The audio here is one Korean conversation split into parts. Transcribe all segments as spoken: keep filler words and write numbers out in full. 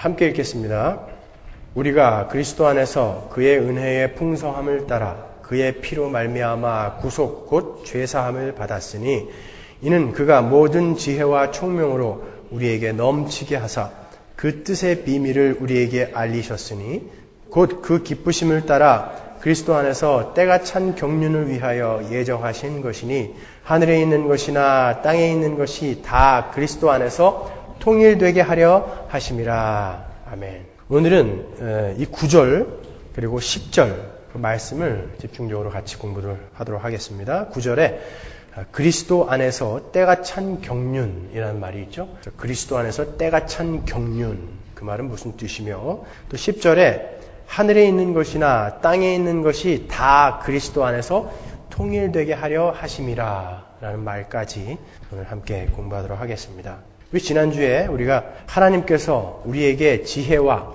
함께 읽겠습니다. 우리가 그리스도 안에서 그의 은혜의 풍성함을 따라 그의 피로 말미암아 구속 곧 죄사함을 받았으니 이는 그가 모든 지혜와 총명으로 우리에게 넘치게 하사 그 뜻의 비밀을 우리에게 알리셨으니 곧 그 기쁘심을 따라 그리스도 안에서 때가 찬 경륜을 위하여 예정하신 것이니 하늘에 있는 것이나 땅에 있는 것이 다 그리스도 안에서 통일되게 하려 하심이라. 아멘. 오늘은 이 구 절 그리고 십 절 그 말씀을 집중적으로 같이 공부를 하도록 하겠습니다. 구 절에 그리스도 안에서 때가 찬 경륜이라는 말이 있죠. 그리스도 안에서 때가 찬 경륜, 그 말은 무슨 뜻이며, 또 십 절에 하늘에 있는 것이나 땅에 있는 것이 다 그리스도 안에서 통일되게 하려 하심이라 라는 말까지 오늘 함께 공부하도록 하겠습니다. 우리 지난주에 우리가 하나님께서 우리에게 지혜와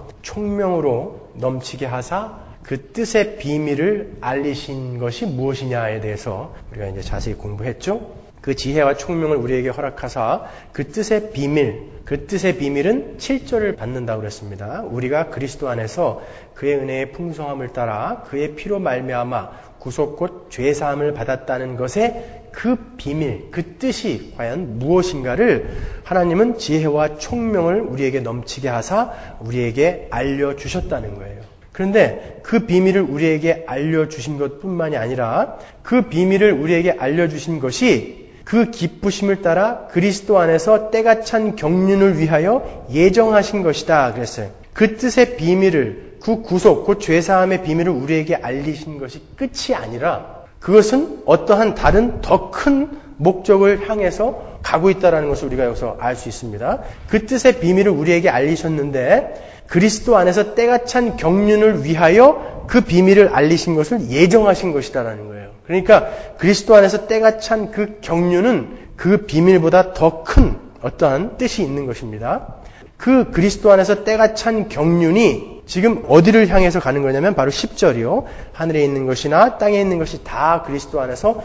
총명으로 넘치게 하사 그 뜻의 비밀을 알리신 것이 무엇이냐에 대해서 우리가 이제 자세히 공부했죠. 그 지혜와 총명을 우리에게 허락하사 그 뜻의 비밀, 그 뜻의 비밀은 칠 절을 받는다고 그랬습니다. 우리가 그리스도 안에서 그의 은혜의 풍성함을 따라 그의 피로 말미암아 구속 곧 죄사함을 받았다는 것의 그 비밀, 그 뜻이 과연 무엇인가를 하나님은 지혜와 총명을 우리에게 넘치게 하사 우리에게 알려주셨다는 거예요. 그런데 그 비밀을 우리에게 알려주신 것뿐만이 아니라 그 비밀을 우리에게 알려주신 것이 그 기쁘심을 따라 그리스도 안에서 때가 찬 경륜을 위하여 예정하신 것이다 그랬어요. 그 뜻의 비밀을, 그 구속, 그 죄사함의 비밀을 우리에게 알리신 것이 끝이 아니라 그것은 어떠한 다른 더 큰 목적을 향해서 가고 있다는 것을 우리가 여기서 알 수 있습니다. 그 뜻의 비밀을 우리에게 알리셨는데 그리스도 안에서 때가 찬 경륜을 위하여 그 비밀을 알리신 것을 예정하신 것이다라는 거예요. 그러니까 그리스도 안에서 때가 찬 그 경륜은 그 비밀보다 더 큰 어떠한 뜻이 있는 것입니다. 그 그리스도 안에서 때가 찬 경륜이 지금 어디를 향해서 가는 거냐면 바로 십 절이요. 하늘에 있는 것이나 땅에 있는 것이 다 그리스도 안에서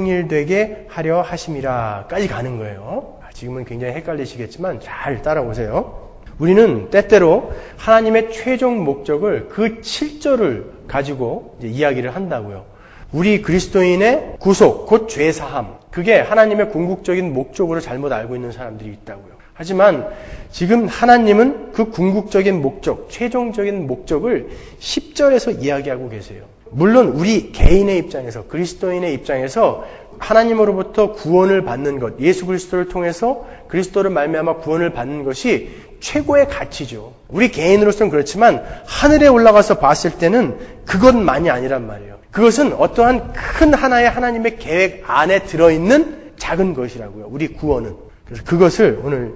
통일되게 하려 하심이라 까지 가는 거예요. 지금은 굉장히 헷갈리시겠지만 잘 따라오세요. 우리는 때때로 하나님의 최종 목적을 그 칠 절을 가지고 이제 이야기를 한다고요. 우리 그리스도인의 구속, 곧 죄사함, 그게 하나님의 궁극적인 목적으로 잘못 알고 있는 사람들이 있다고요. 하지만 지금 하나님은 그 궁극적인 목적, 최종적인 목적을 십 절에서 이야기하고 계세요. 물론 우리 개인의 입장에서, 그리스도인의 입장에서 하나님으로부터 구원을 받는 것, 예수 그리스도를 통해서 그리스도를 말미암아 구원을 받는 것이 최고의 가치죠. 우리 개인으로서는 그렇지만 하늘에 올라가서 봤을 때는 그것만이 아니란 말이에요. 그것은 어떠한 큰 하나의 하나님의 계획 안에 들어있는 작은 것이라고요. 우리 구원은. 그래서 그것을 오늘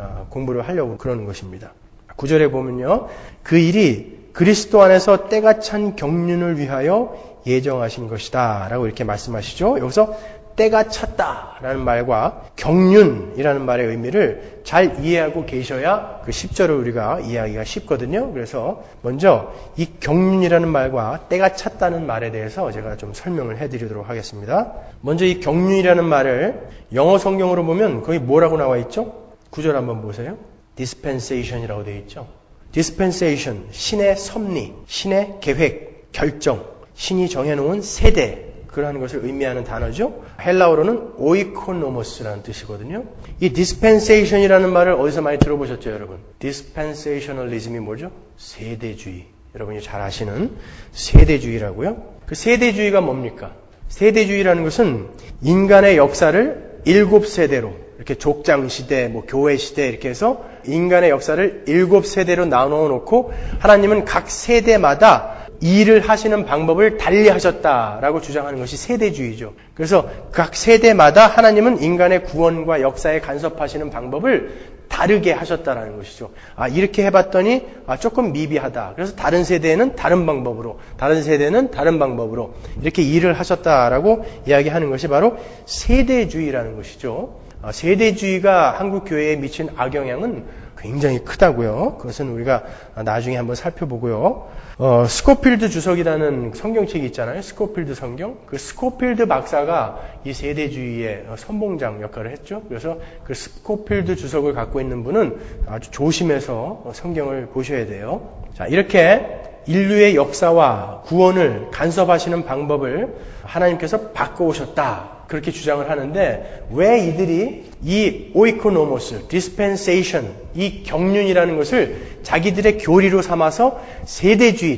공부를 하려고 그러는 것입니다. 구 절에 보면요. 그 일이 그리스도 안에서 때가 찬 경륜을 위하여 예정하신 것이다 라고 이렇게 말씀하시죠. 여기서 때가 찼다라는 말과 경륜이라는 말의 의미를 잘 이해하고 계셔야 그 십 절을 우리가 이해하기가 쉽거든요. 그래서 먼저 이 경륜이라는 말과 때가 찼다는 말에 대해서 제가 좀 설명을 해드리도록 하겠습니다. 먼저 이 경륜이라는 말을 영어 성경으로 보면 거기 뭐라고 나와 있죠? 구 절 한번 보세요. dispensation이라고 되어 있죠. dispensation, 신의 섭리, 신의 계획, 결정, 신이 정해놓은 세대, 그러한 것을 의미하는 단어죠. 헬라어로는 오이코노모스라는 뜻이거든요. 이 dispensation이라는 말을 어디서 많이 들어보셨죠, 여러분? dispensationalism이 뭐죠? 세대주의. 여러분이 잘 아시는 세대주의라고요. 그 세대주의가 뭡니까? 세대주의라는 것은 인간의 역사를 일곱 세대로, 이렇게 족장시대, 뭐 교회시대 이렇게 해서 인간의 역사를 일곱 세대로 나눠 놓고 하나님은 각 세대마다 일을 하시는 방법을 달리 하셨다라고 주장하는 것이 세대주의죠. 그래서 각 세대마다 하나님은 인간의 구원과 역사에 간섭하시는 방법을 다르게 하셨다라는 것이죠. 아, 이렇게 해봤더니 아, 조금 미비하다. 그래서 다른 세대는 다른 방법으로, 다른 세대는 다른 방법으로 이렇게 일을 하셨다라고 이야기하는 것이 바로 세대주의라는 것이죠. 아, 세대주의가 한국 교회에 미친 악영향은 굉장히 크다고요. 그것은 우리가 나중에 한번 살펴보고요. 어, 스코필드 주석이라는 성경책이 있잖아요. 스코필드 성경. 그 스코필드 박사가 이 세대주의의 선봉장 역할을 했죠. 그래서 그 스코필드 주석을 갖고 있는 분은 아주 조심해서 성경을 보셔야 돼요. 자, 이렇게 인류의 역사와 구원을 간섭하시는 방법을 하나님께서 바꿔오셨다. 그렇게 주장을 하는데 왜 이들이 이 오이코노모스, 디스펜세이션, 이 경륜이라는 것을 자기들의 교리로 삼아서 세대주의,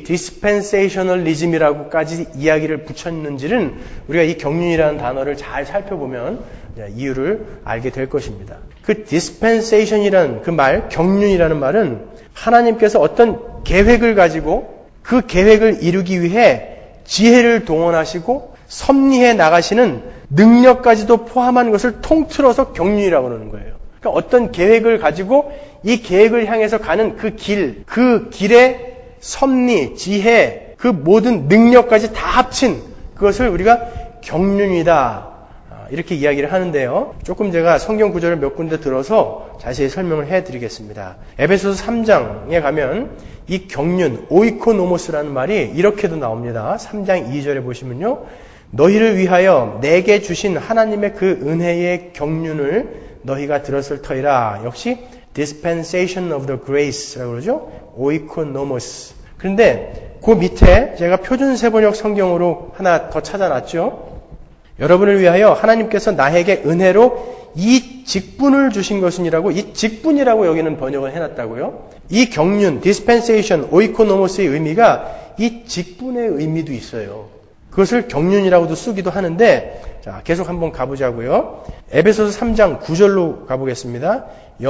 디스펜세이셔널리즘이라고까지 이야기를 붙였는지는 우리가 이 경륜이라는 단어를 잘 살펴보면 이유를 알게 될 것입니다. 그 디스펜세이션이라는 그 말, 경륜이라는 말은 하나님께서 어떤 계획을 가지고 그 계획을 이루기 위해 지혜를 동원하시고 섭리해 나가시는 능력까지도 포함한 것을 통틀어서 경륜이라고 그러는 거예요. 그러니까 어떤 계획을 가지고 이 계획을 향해서 가는 그 길, 그 길의 섭리, 지혜, 그 모든 능력까지 다 합친 그것을 우리가 경륜이다. 이렇게 이야기를 하는데요. 조금 제가 성경 구절을 몇 군데 들어서 자세히 설명을 해드리겠습니다. 에베소서 삼 장에 가면 이 경륜, 오이코노모스라는 말이 이렇게도 나옵니다. 삼 장 이 절에 보시면요. 너희를 위하여 내게 주신 하나님의 그 은혜의 경륜을 너희가 들었을 터이라. 역시 dispensation of the grace라고 그러죠. 오이코노모스. 그런데 그 밑에 제가 표준 세번역 성경으로 하나 더 찾아놨죠. 여러분을 위하여 하나님께서 나에게 은혜로 이 직분을 주신 것이니라고, 이 직분이라고 여기는 번역을 해놨다고요. 이 경륜, dispensation, 오이코노모스의 의미가 이 직분의 의미도 있어요. 그것을 경륜이라고도 쓰기도 하는데, 자, 계속 한번 가보자고요. 에베소서 삼 장 구 절로 가보겠습니다.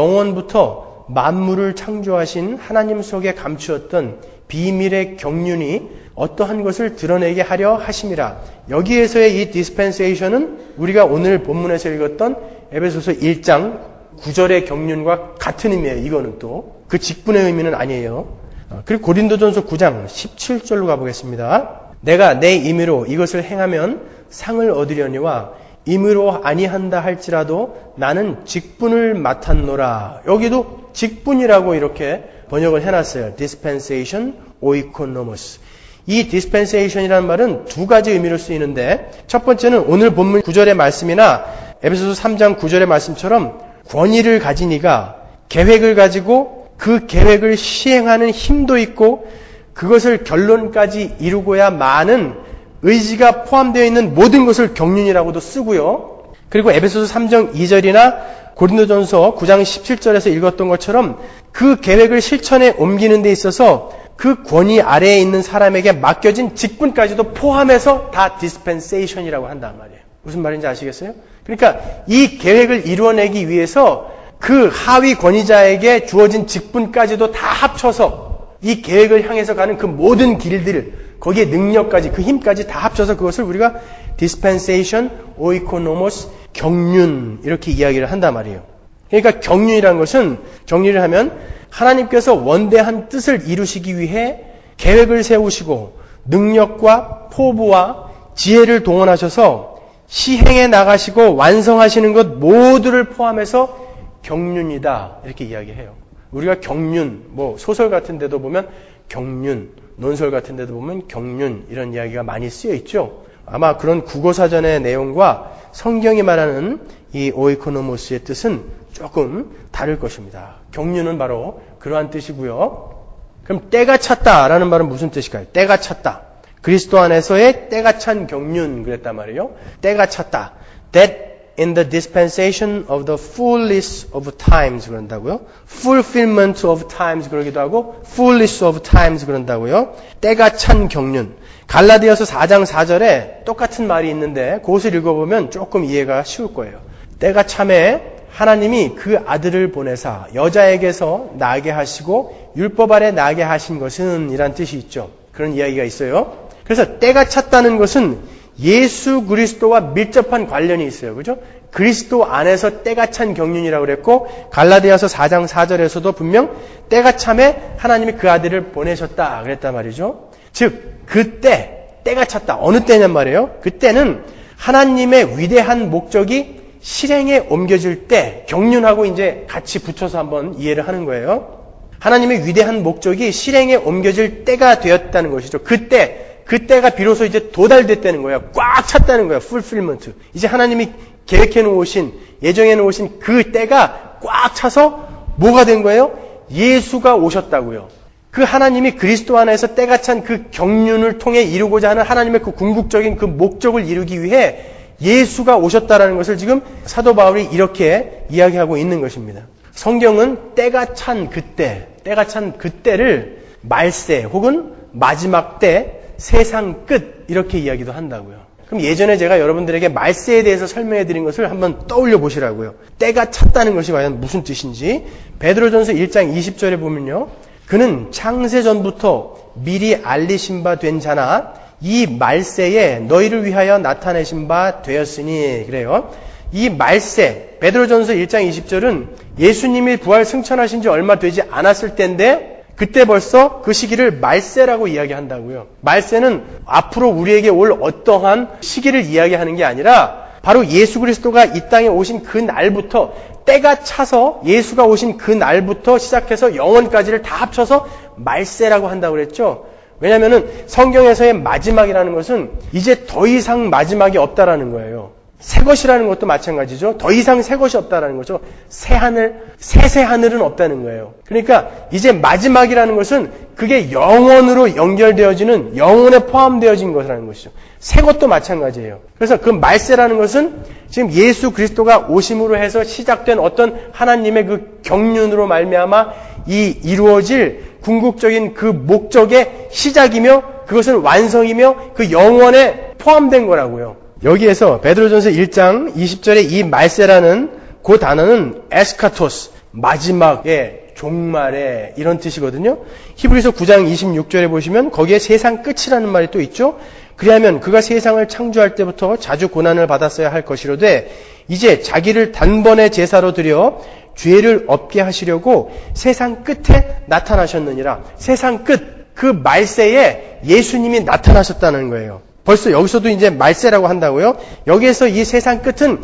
영원부터 만물을 창조하신 하나님 속에 감추었던 비밀의 경륜이 어떠한 것을 드러내게 하려 하심이라. 여기에서의 이 dispensation은 우리가 오늘 본문에서 읽었던 에베소서 일 장 구 절의 경륜과 같은 의미예요. 이거는 또 그 직분의 의미는 아니에요. 그리고 고린도전서 구 장 십칠 절로 가보겠습니다. 내가 내 임의로 이것을 행하면 상을 얻으려니와 임의로 아니한다 할지라도 나는 직분을 맡았노라. 여기도 직분이라고 이렇게 번역을 해놨어요. dispensation, oikonomos. 이 dispensation이라는 말은 두 가지 의미로 쓰이는데, 첫 번째는 오늘 본문 구 절의 말씀이나 에베소서 삼 장 구 절의 말씀처럼 권위를 가진 이가 계획을 가지고 그 계획을 시행하는 힘도 있고 그것을 결론까지 이루고야 마는 의지가 포함되어 있는 모든 것을 경륜이라고도 쓰고요. 그리고 에베소서 삼 장 이 절이나 고린도전서 구 장 십칠 절에서 읽었던 것처럼 그 계획을 실천에 옮기는 데 있어서 그 권위 아래에 있는 사람에게 맡겨진 직분까지도 포함해서 다 dispensation이라고 한단 말이에요. 무슨 말인지 아시겠어요? 그러니까 이 계획을 이루어내기 위해서 그 하위 권위자에게 주어진 직분까지도 다 합쳐서 이 계획을 향해서 가는 그 모든 길들, 거기에 능력까지, 그 힘까지 다 합쳐서 그것을 우리가 dispensation, oikonomos, 경륜 이렇게 이야기를 한단 말이에요. 그러니까 경륜이라는 것은 정리를 하면 하나님께서 원대한 뜻을 이루시기 위해 계획을 세우시고 능력과 포부와 지혜를 동원하셔서 시행해 나가시고 완성하시는 것 모두를 포함해서 경륜이다 이렇게 이야기해요. 우리가 경륜, 뭐 소설 같은 데도 보면 경륜, 논설 같은 데도 보면 경륜 이런 이야기가 많이 쓰여 있죠. 아마 그런 국어사전의 내용과 성경이 말하는 이 오이코노모스의 뜻은 조금 다를 것입니다. 경륜은 바로 그러한 뜻이고요. 그럼 때가 찼다라는 말은 무슨 뜻일까요? 때가 찼다. 그리스도 안에서의 때가 찬 경륜 그랬단 말이에요. 때가 찼다. That in the dispensation of the fullness of times 그런다고요. fulfillment of times 그러기도 하고 fullness of times 그런다고요. 때가 찬 경륜. 갈라디아서 사 장 사 절에 똑같은 말이 있는데 그것을 읽어보면 조금 이해가 쉬울 거예요. 때가 참에 하나님이 그 아들을 보내사 여자에게서 나게 하시고 율법 아래 나게 하신 것은 이란 뜻이 있죠. 그런 이야기가 있어요. 그래서 때가 찼다는 것은 예수 그리스도와 밀접한 관련이 있어요. 그죠? 그리스도 안에서 때가 찬 경륜이라고 그랬고 갈라디아서 사 장 사 절에서도 분명 때가 참에 하나님이 그 아들을 보내셨다 그랬단 말이죠. 즉 그때 때가 찼다. 어느 때냔 말이에요. 그때는 하나님의 위대한 목적이 실행에 옮겨질 때 경륜하고 이제 같이 붙여서 한번 이해를 하는 거예요. 하나님의 위대한 목적이 실행에 옮겨질 때가 되었다는 것이죠. 그때, 그때가 비로소 이제 도달됐다는 거예요. 꽉 찼다는 거예요. 풀필먼트. 이제 하나님이 계획해 놓으신, 예정해 놓으신 그 때가 꽉 차서 뭐가 된 거예요? 예수가 오셨다고요. 그 하나님이 그리스도 안에서 때가 찬 그 경륜을 통해 이루고자 하는 하나님의 그 궁극적인 그 목적을 이루기 위해 예수가 오셨다라는 것을 지금 사도 바울이 이렇게 이야기하고 있는 것입니다. 성경은 때가 찬 그때, 때가 찬 그때를 말세 혹은 마지막 때, 세상 끝 이렇게 이야기도 한다고요. 그럼 예전에 제가 여러분들에게 말세에 대해서 설명해 드린 것을 한번 떠올려 보시라고요. 때가 찼다는 것이 과연 무슨 뜻인지. 베드로전서 일 장 이십 절에 보면요. 그는 창세 전부터 미리 알리신 바 된 자나 이 말세에 너희를 위하여 나타내신 바 되었으니 그래요. 이 말세, 베드로전서 일 장 이십 절은 예수님이 부활 승천하신 지 얼마 되지 않았을 때인데 그때 벌써 그 시기를 말세라고 이야기한다고요. 말세는 앞으로 우리에게 올 어떠한 시기를 이야기하는 게 아니라 바로 예수 그리스도가 이 땅에 오신 그 날부터 때가 차서 예수가 오신 그 날부터 시작해서 영원까지를 다 합쳐서 말세라고 한다고 그랬죠. 왜냐하면 성경에서의 마지막이라는 것은 이제 더 이상 마지막이 없다라는 거예요. 새 것이라는 것도 마찬가지죠. 더 이상 새 것이 없다라는 거죠. 새 하늘, 새새 하늘은 없다는 거예요. 그러니까 이제 마지막이라는 것은 그게 영원으로 연결되어지는 영혼에 포함되어진 것이라는 것이죠. 새 것도 마찬가지예요. 그래서 그 말세라는 것은 지금 예수 그리스도가 오심으로 해서 시작된 어떤 하나님의 그 경륜으로 말미암아 이 이루어질 궁극적인 그 목적의 시작이며 그것은 완성이며 그 영혼에 포함된 거라고요. 여기에서 베드로전서 일 장 이십 절에 이 말세라는 그 단어는 에스카토스, 마지막의 종말의 이런 뜻이거든요. 히브리서 구 장 이십육 절에 보시면 거기에 세상 끝이라는 말이 또 있죠. 그리하면 그가 세상을 창조할 때부터 자주 고난을 받았어야 할 것이로되 이제 자기를 단번에 제사로 드려 죄를 없게 하시려고 세상 끝에 나타나셨느니라. 세상 끝, 그 말세에 예수님이 나타나셨다는 거예요. 벌써 여기서도 이제 말세라고 한다고요. 여기에서 이 세상 끝은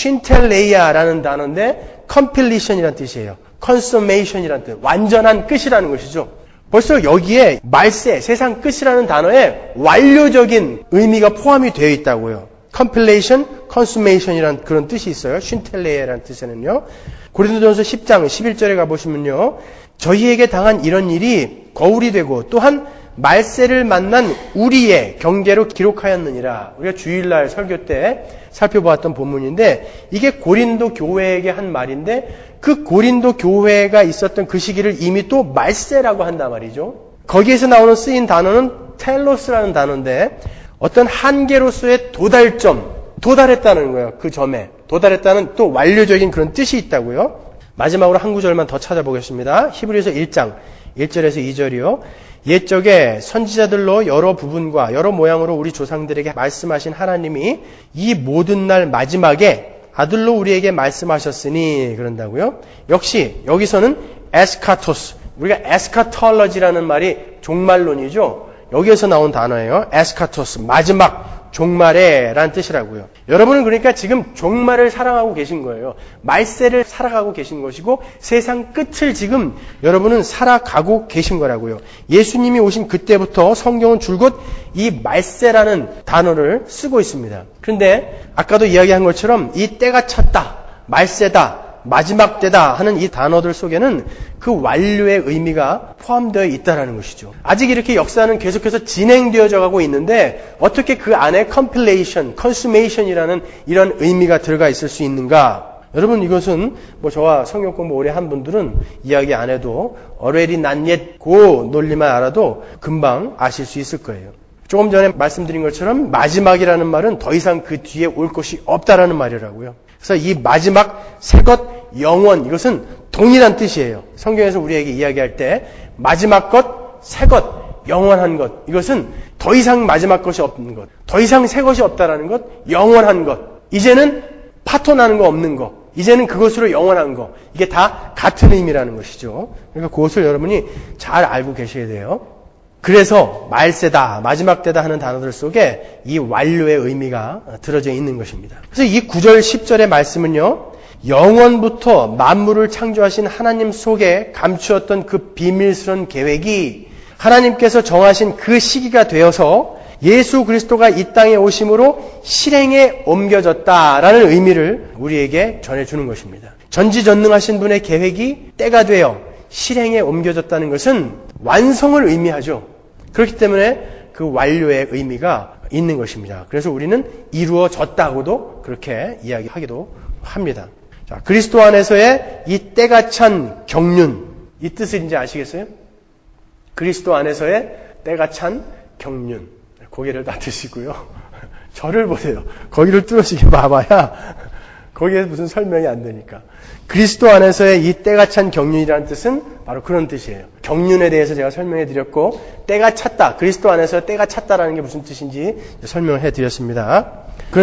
쉰텔레이아라는 단어인데 completion이라는 뜻이에요. consummation이라는 뜻, 완전한 끝이라는 것이죠. 벌써 여기에 말세, 세상 끝이라는 단어에 완료적인 의미가 포함이 되어 있다고요. completion, consummation이라는 그런 뜻이 있어요. 쉰텔레이아라는 뜻에는요. 고린도전서 십 장 십일 절에 가보시면요. 저희에게 당한 이런 일이 거울이 되고 또한 말세를 만난 우리의 경계로 기록하였느니라. 우리가 주일날 설교 때 살펴보았던 본문인데 이게 고린도 교회에게 한 말인데 그 고린도 교회가 있었던 그 시기를 이미 또 말세라고 한단 말이죠. 거기에서 나오는 쓰인 단어는 텔로스라는 단어인데 어떤 한계로서의 도달점, 도달했다는 거예요. 그 점에 도달했다는 또 완료적인 그런 뜻이 있다고요. 마지막으로 한 구절만 더 찾아보겠습니다. 히브리서 일 장 일 절에서 이 절이요. 옛적에 선지자들로 여러 부분과 여러 모양으로 우리 조상들에게 말씀하신 하나님이 이 모든 날 마지막에 아들로 우리에게 말씀하셨으니 그런다고요. 역시 여기서는 에스카토스, 우리가 에스카톨러지라는 말이 종말론이죠. 여기에서 나온 단어예요. 에스카토스, 마지막, 종말에 라는 뜻이라고요. 여러분은 그러니까 지금 종말을 살아가고 계신 거예요. 말세를 살아가고 계신 것이고 세상 끝을 지금 여러분은 살아가고 계신 거라고요. 예수님이 오신 그때부터 성경은 줄곧 이 말세라는 단어를 쓰고 있습니다. 그런데 아까도 이야기한 것처럼 이 때가 찼다, 말세다, 마지막 때다 하는 이 단어들 속에는 그 완료의 의미가 포함되어 있다는 것이죠. 아직 이렇게 역사는 계속해서 진행되어져 가고 있는데 어떻게 그 안에 completion, consummation이라는 이런 의미가 들어가 있을 수 있는가? 여러분 이것은 뭐 저와 성경 공부 오래 한 분들은 이야기 안 해도 already not yet 그 논리만 알아도 금방 아실 수 있을 거예요. 조금 전에 말씀드린 것처럼 마지막이라는 말은 더 이상 그 뒤에 올 것이 없다라는 말이라고요. 그래서 이 마지막, 새것, 영원 이것은 동일한 뜻이에요. 성경에서 우리에게 이야기할 때 마지막 것, 새것, 영원한 것 이것은 더 이상 마지막 것이 없는 것, 더 이상 새 것이 없다라는 것, 영원한 것, 이제는 파토나는 거 없는 것, 이제는 그것으로 영원한 것, 이게 다 같은 의미라는 것이죠. 그러니까 그것을 여러분이 잘 알고 계셔야 돼요. 그래서 말세다, 마지막 때다 하는 단어들 속에 이 완료의 의미가 들어져 있는 것입니다. 그래서 이 구 절 십 절의 말씀은요, 영원부터 만물을 창조하신 하나님 속에 감추었던 그 비밀스러운 계획이 하나님께서 정하신 그 시기가 되어서 예수 그리스도가 이 땅에 오심으로 실행에 옮겨졌다라는 의미를 우리에게 전해주는 것입니다. 전지전능하신 분의 계획이 때가 되어 실행에 옮겨졌다는 것은 완성을 의미하죠. 그렇기 때문에 그 완료의 의미가 있는 것입니다. 그래서 우리는 이루어졌다고도 그렇게 이야기하기도 합니다. 자, 그리스도 안에서의 이 때가 찬 경륜, 이 뜻을 이제 아시겠어요? 그리스도 안에서의 때가 찬 경륜. 고개를 다 드시고요. 저를 보세요. 거기를 뚫어지게 봐봐야 거기에 무슨 설명이 안 되니까. 그리스도 안에서의 이 때가 찬 경륜이라는 뜻은 바로 그런 뜻이에요. 경륜에 대해서 제가 설명해 드렸고, 때가 찼다, 그리스도 안에서 때가 찼다라는 게 무슨 뜻인지 설명을 해 드렸습니다.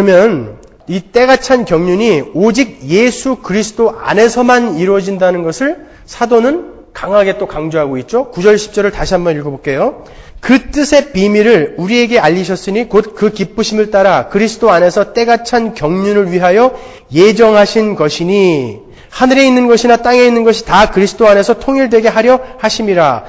그러면 이 때가 찬 경륜이 오직 예수 그리스도 안에서만 이루어진다는 것을 사도는 강하게 또 강조하고 있죠. 구 절 십 절을 다시 한번 읽어볼게요. 그 뜻의 비밀을 우리에게 알리셨으니 곧 그 기쁘심을 따라 그리스도 안에서 때가 찬 경륜을 위하여 예정하신 것이니 하늘에 있는 것이나 땅에 있는 것이 다 그리스도 안에서 통일되게 하려 하심이라.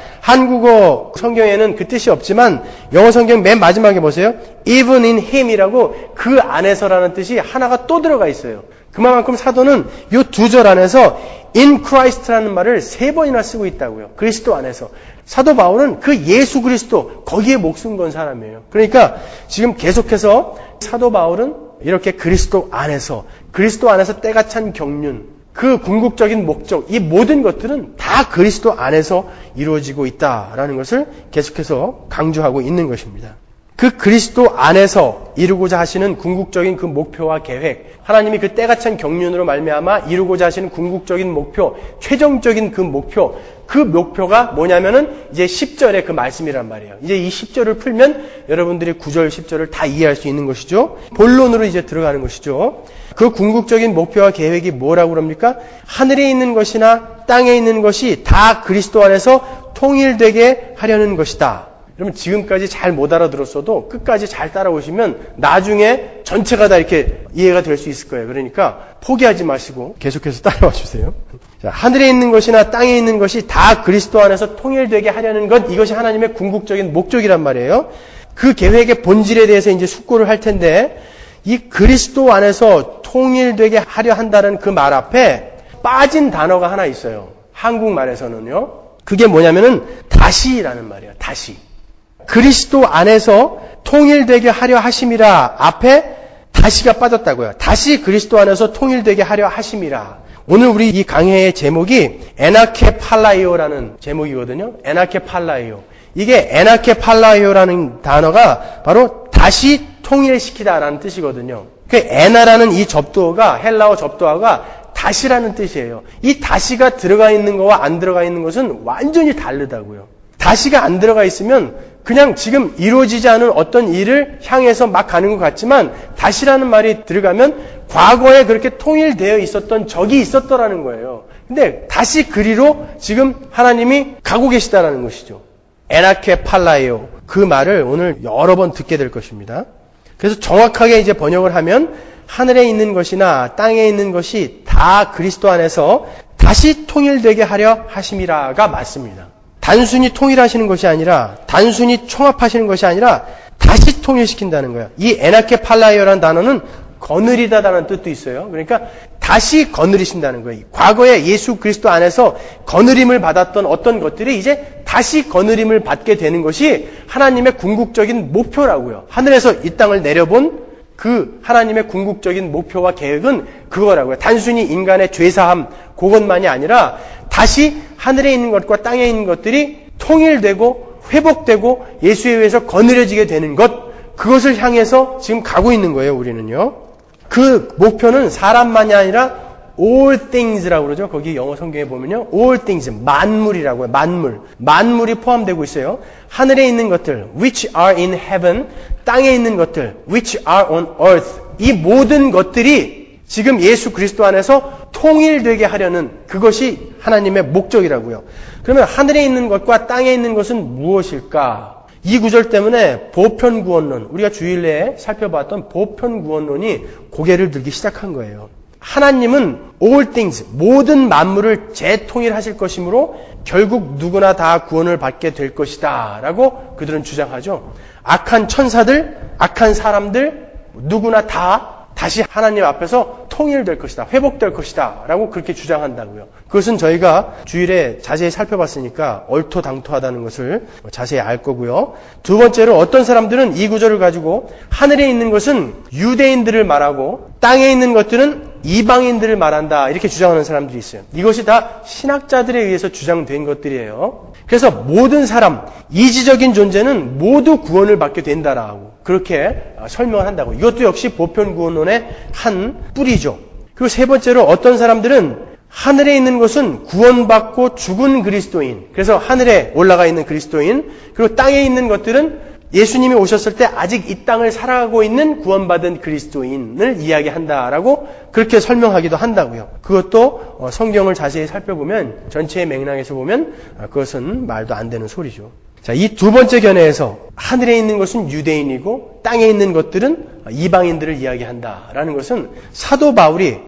한국어 성경에는 그 뜻이 없지만 영어 성경 맨 마지막에 보세요. Even in Him이라고 그 안에서라는 뜻이 하나가 또 들어가 있어요. 그만큼 사도는 이 두 절 안에서 in Christ라는 말을 세 번이나 쓰고 있다고요. 그리스도 안에서. 사도 바울은 그 예수 그리스도, 거기에 목숨 건 사람이에요. 그러니까 지금 계속해서 사도 바울은 이렇게 그리스도 안에서, 그리스도 안에서 때가 찬 경륜, 그 궁극적인 목적, 이 모든 것들은 다 그리스도 안에서 이루어지고 있다라는 것을 계속해서 강조하고 있는 것입니다. 그 그리스도 안에서 이루고자 하시는 궁극적인 그 목표와 계획, 하나님이 그 때가 찬 경륜으로 말미암아 이루고자 하시는 궁극적인 목표, 최종적인 그 목표, 그 목표가 뭐냐면은 이제 십 절의 그 말씀이란 말이에요. 이제 이 십 절을 풀면 여러분들이 구 절, 십 절을 다 이해할 수 있는 것이죠. 본론으로 이제 들어가는 것이죠. 그 궁극적인 목표와 계획이 뭐라고 그럽니까? 하늘에 있는 것이나 땅에 있는 것이 다 그리스도 안에서 통일되게 하려는 것이다. 여러분 지금까지 잘 못 알아들었어도 끝까지 잘 따라오시면 나중에 전체가 다 이렇게 이해가 될 수 있을 거예요. 그러니까 포기하지 마시고 계속해서 따라와 주세요. 자, 하늘에 있는 것이나 땅에 있는 것이 다 그리스도 안에서 통일되게 하려는 것, 이것이 하나님의 궁극적인 목적이란 말이에요. 그 계획의 본질에 대해서 이제 숙고를 할 텐데, 이 그리스도 안에서 통일되게 하려 한다는 그 말 앞에 빠진 단어가 하나 있어요. 한국말에서는요. 그게 뭐냐면은 다시라는 말이에요. 다시. 그리스도 안에서 통일되게 하려 하심이라 앞에 다시가 빠졌다고요. 다시 그리스도 안에서 통일되게 하려 하심이라. 오늘 우리 이 강해의 제목이 에나케 팔라이오라는 제목이거든요. 에나케 팔라이오. 이게 에나케 팔라이오라는 단어가 바로 다시 통일시키다라는 뜻이거든요. 그 에나라는 이 접두어가 헬라어 접두어가 다시라는 뜻이에요. 이 다시가 들어가 있는 거와 안 들어가 있는 것은 완전히 다르다고요. 다시가 안 들어가 있으면 그냥 지금 이루어지지 않은 어떤 일을 향해서 막 가는 것 같지만 다시라는 말이 들어가면 과거에 그렇게 통일되어 있었던 적이 있었더라는 거예요. 근데 다시 그리로 지금 하나님이 가고 계시다라는 것이죠. 에나케 팔라이오. 그 말을 오늘 여러 번 듣게 될 것입니다. 그래서 정확하게 이제 번역을 하면 하늘에 있는 것이나 땅에 있는 것이 다 그리스도 안에서 다시 통일되게 하려 하심이라가 맞습니다. 단순히 통일하시는 것이 아니라, 단순히 총합하시는 것이 아니라 다시 통일시킨다는 거예요. 이 에나케 팔라이오라는 단어는 거느리다라는 뜻도 있어요. 그러니까 다시 거느리신다는 거예요. 과거에 예수 그리스도 안에서 거느림을 받았던 어떤 것들이 이제 다시 거느림을 받게 되는 것이 하나님의 궁극적인 목표라고요. 하늘에서 이 땅을 내려본 그 하나님의 궁극적인 목표와 계획은 그거라고요. 단순히 인간의 죄사함, 그것만이 아니라 다시 하늘에 있는 것과 땅에 있는 것들이 통일되고 회복되고 예수에 의해서 거느려지게 되는 것, 그것을 향해서 지금 가고 있는 거예요, 우리는요. 그 목표는 사람만이 아니라 all things라고 그러죠. 거기 영어 성경에 보면요. all things, 만물이라고요. 만물. 만물이 포함되고 있어요. 하늘에 있는 것들, which are in heaven, 땅에 있는 것들, which are on earth. 이 모든 것들이 지금 예수 그리스도 안에서 통일되게 하려는 그것이 하나님의 목적이라고요. 그러면 하늘에 있는 것과 땅에 있는 것은 무엇일까? 이 구절 때문에 보편구원론, 우리가 주일 내에 살펴봤던 보편구원론이 고개를 들기 시작한 거예요. 하나님은 all things, 모든 만물을 재통일하실 것이므로 결국 누구나 다 구원을 받게 될 것이다 라고 그들은 주장하죠. 악한 천사들, 악한 사람들 누구나 다 다시 하나님 앞에서 통일될 것이다, 회복될 것이다 라고 그렇게 주장한다고요. 그것은 저희가 주일에 자세히 살펴봤으니까 얼토당토하다는 것을 자세히 알 거고요. 두 번째로 어떤 사람들은 이 구절을 가지고 하늘에 있는 것은 유대인들을 말하고 땅에 있는 것들은 이방인들을 말한다 이렇게 주장하는 사람들이 있어요. 이것이 다 신학자들에 의해서 주장된 것들이에요. 그래서 모든 사람, 이지적인 존재는 모두 구원을 받게 된다라고 그렇게 설명을 한다고. 이것도 역시 보편구원론의 한 뿌리죠. 그리고 세 번째로 어떤 사람들은 하늘에 있는 것은 구원받고 죽은 그리스도인, 그래서 하늘에 올라가 있는 그리스도인, 그리고 땅에 있는 것들은 예수님이 오셨을 때 아직 이 땅을 살아가고 있는 구원받은 그리스도인을 이야기한다라고 그렇게 설명하기도 한다고요. 그것도 성경을 자세히 살펴보면 전체의 맥락에서 보면 그것은 말도 안 되는 소리죠. 자, 이 두 번째 견해에서 하늘에 있는 것은 유대인이고 땅에 있는 것들은 이방인들을 이야기한다라는 것은 사도 바울이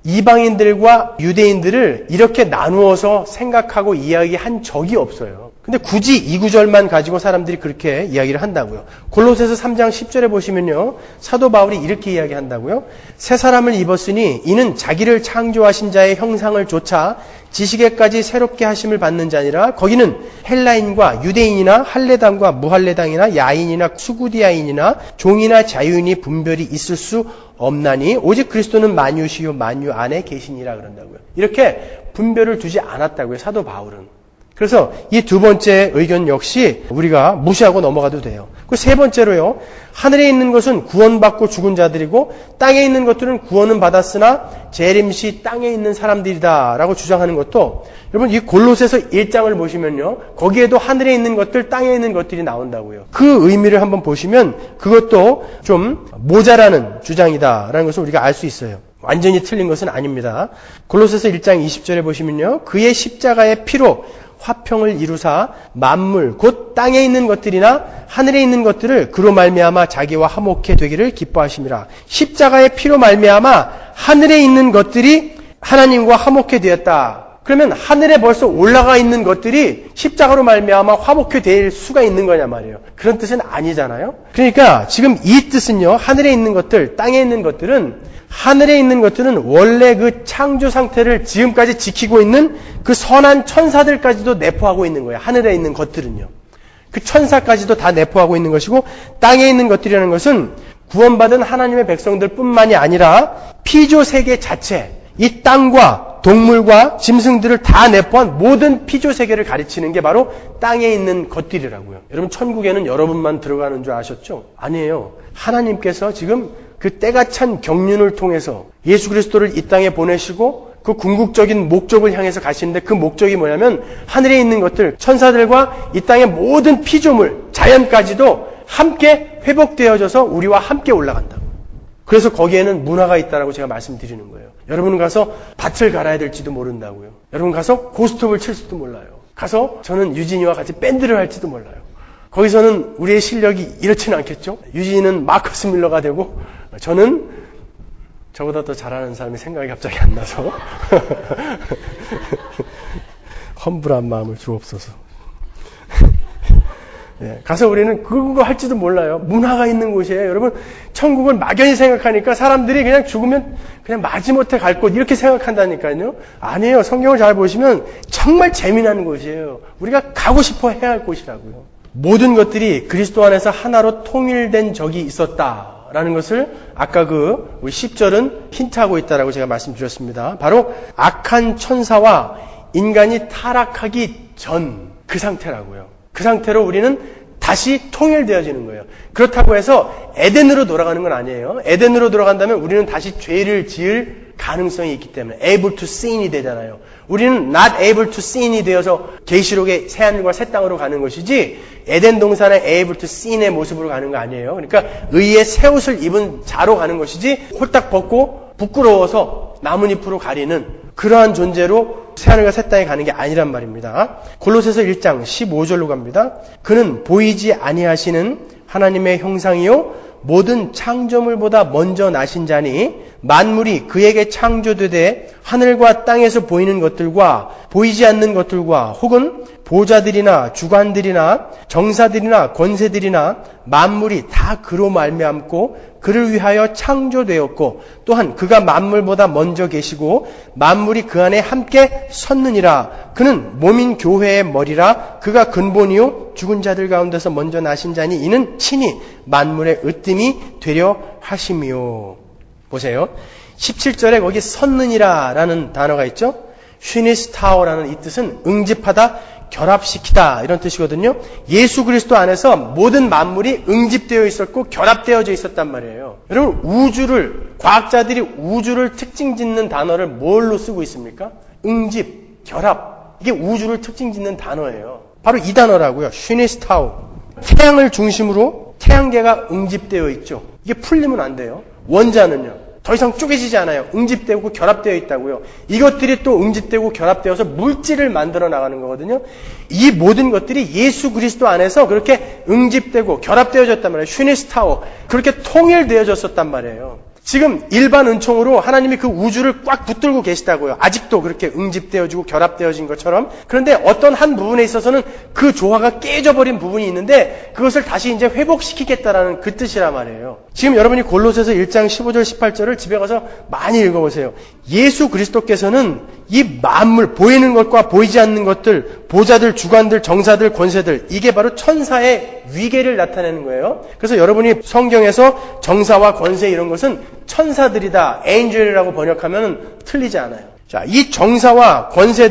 이방인들과 유대인들을 이렇게 나누어서 생각하고 이야기한 적이 없어요. 근데 굳이 이 구절만 가지고 사람들이 그렇게 이야기를 한다고요. 골로새서 삼 장 십 절에 보시면요, 사도 바울이 이렇게 이야기한다고요. 새 사람을 입었으니 이는 자기를 창조하신 자의 형상을 좇아 지식에까지 새롭게 하심을 받는 자니라. 거기는 헬라인과 유대인이나 할례당과 무할례당이나 야인이나 수구디아인이나 종이나 자유인이 분별이 있을 수 없나니 오직 그리스도는 만유시요 만유 안에 계시니라 그런다고요. 이렇게 분별을 두지 않았다고요, 사도 바울은. 그래서 이 두 번째 의견 역시 우리가 무시하고 넘어가도 돼요. 그 세 번째로요, 하늘에 있는 것은 구원받고 죽은 자들이고 땅에 있는 것들은 구원은 받았으나 재림시 땅에 있는 사람들이다라고 주장하는 것도, 여러분 이 골로새서 일 장을 보시면요, 거기에도 하늘에 있는 것들, 땅에 있는 것들이 나온다고요. 그 의미를 한번 보시면 그것도 좀 모자라는 주장이다라는 것을 우리가 알 수 있어요. 완전히 틀린 것은 아닙니다. 골로새서 일 장 이십 절에 보시면요, 그의 십자가의 피로 화평을 이루사 만물 곧 땅에 있는 것들이나 하늘에 있는 것들을 그로 말미암아 자기와 화목해 되기를 기뻐하심이라. 십자가의 피로 말미암아 하늘에 있는 것들이 하나님과 화목해 되었다. 그러면 하늘에 벌써 올라가 있는 것들이 십자가로 말미암아 화목해 될 수가 있는 거냐 말이에요. 그런 뜻은 아니잖아요. 그러니까 지금 이 뜻은요, 하늘에 있는 것들, 땅에 있는 것들은, 하늘에 있는 것들은 원래 그 창조 상태를 지금까지 지키고 있는 그 선한 천사들까지도 내포하고 있는 거예요. 하늘에 있는 것들은요. 그 천사까지도 다 내포하고 있는 것이고, 땅에 있는 것들이라는 것은 구원받은 하나님의 백성들 뿐만이 아니라 피조 세계 자체, 이 땅과 동물과 짐승들을 다 내포한 모든 피조 세계를 가르치는 게 바로 땅에 있는 것들이라고요. 여러분, 천국에는 여러분만 들어가는 줄 아셨죠? 아니에요. 하나님께서 지금 그 때가 찬 경륜을 통해서 예수 그리스도를 이 땅에 보내시고 그 궁극적인 목적을 향해서 가시는데, 그 목적이 뭐냐면 하늘에 있는 것들, 천사들과 이 땅의 모든 피조물, 자연까지도 함께 회복되어져서 우리와 함께 올라간다고. 그래서 거기에는 문화가 있다라고 제가 말씀드리는 거예요. 여러분 가서 밭을 갈아야 될지도 모른다고요. 여러분 가서 고스톱을 칠지도 몰라요. 가서 저는 유진이와 같이 밴드를 할지도 몰라요. 거기서는 우리의 실력이 이렇지는 않겠죠? 유진이는 마커스 밀러가 되고 저는 저보다 더 잘하는 사람이 생각이 갑자기 안 나서 험불한 마음을 주옵소서. 예, 가서 우리는 그거 할지도 몰라요. 문화가 있는 곳이에요. 여러분, 천국을 막연히 생각하니까 사람들이 그냥 죽으면 그냥 마지못해 갈 곳 이렇게 생각한다니까요. 아니에요. 성경을 잘 보시면 정말 재미나는 곳이에요. 우리가 가고 싶어 해야 할 곳이라고요. 모든 것들이 그리스도 안에서 하나로 통일된 적이 있었다라는 것을 아까 그 우리 십 절은 힌트하고 있다라고 제가 말씀드렸습니다. 바로 악한 천사와 인간이 타락하기 전 그 상태라고요. 그 상태로 우리는 다시 통일되어지는 거예요. 그렇다고 해서 에덴으로 돌아가는 건 아니에요. 에덴으로 돌아간다면 우리는 다시 죄를 지을 가능성이 있기 때문에 able to sin이 되잖아요. 우리는 not able to sin이 되어서 계시록의 새 하늘과 새 땅으로 가는 것이지 에덴 동산의 able to sin의 모습으로 가는 거 아니에요. 그러니까 의의 새 옷을 입은 자로 가는 것이지 홀딱 벗고 부끄러워서 나뭇잎으로 가리는 그러한 존재로 새하늘과 새 땅에 가는 게 아니란 말입니다. 골로새서 일 장 십오 절로 갑니다. 그는 보이지 아니하시는 하나님의 형상이요 모든 창조물보다 먼저 나신 자니 만물이 그에게 창조되되 하늘과 땅에서 보이는 것들과 보이지 않는 것들과 혹은 보좌들이나 주관들이나 정사들이나 권세들이나 만물이 다 그로 말미암고 그를 위하여 창조되었고 또한 그가 만물보다 먼저 계시고 만물이 그 안에 함께 섰느니라. 그는 몸인 교회의 머리라. 그가 근본이요 죽은 자들 가운데서 먼저 나신 자니 이는 친히 만물의 으뜸이 되려 하심이요. 보세요. 십칠 절에 거기 섰느니라 라는 단어가 있죠. 슈니스타오라는 이 뜻은 응집하다, 결합시키다 이런 뜻이거든요. 예수 그리스도 안에서 모든 만물이 응집되어 있었고 결합되어져 있었단 말이에요. 여러분 우주를 과학자들이 우주를 특징 짓는 단어를 뭘로 쓰고 있습니까? 응집, 결합. 이게 우주를 특징 짓는 단어예요. 바로 이 단어라고요. 슈니스타오. 태양을 중심으로 태양계가 응집되어 있죠. 이게 풀리면 안 돼요. 원자는요. 더 이상 쪼개지지 않아요. 응집되고 결합되어 있다고요. 이것들이 또 응집되고 결합되어서 물질을 만들어 나가는 거거든요. 이 모든 것들이 예수 그리스도 안에서 그렇게 응집되고 결합되어졌단 말이에요. 슈니스타오. 그렇게 통일되어졌었단 말이에요. 지금 일반 은총으로 하나님이 그 우주를 꽉 붙들고 계시다고요. 아직도 그렇게 응집되어지고 결합되어진 것처럼. 그런데 어떤 한 부분에 있어서는 그 조화가 깨져버린 부분이 있는데 그것을 다시 이제 회복시키겠다라는 그 뜻이란 말이에요. 지금 여러분이 골로새서 일 장 십오 절 십팔 절을 집에 가서 많이 읽어보세요. 예수 그리스도께서는 이 만물, 보이는 것과 보이지 않는 것들, 보좌들, 주관들, 정사들, 권세들, 이게 바로 천사의 위계를 나타내는 거예요. 그래서 여러분이 성경에서 정사와 권세 이런 것은 천사들이다, 엔젤이라고 번역하면 틀리지 않아요. 자, 이 정사와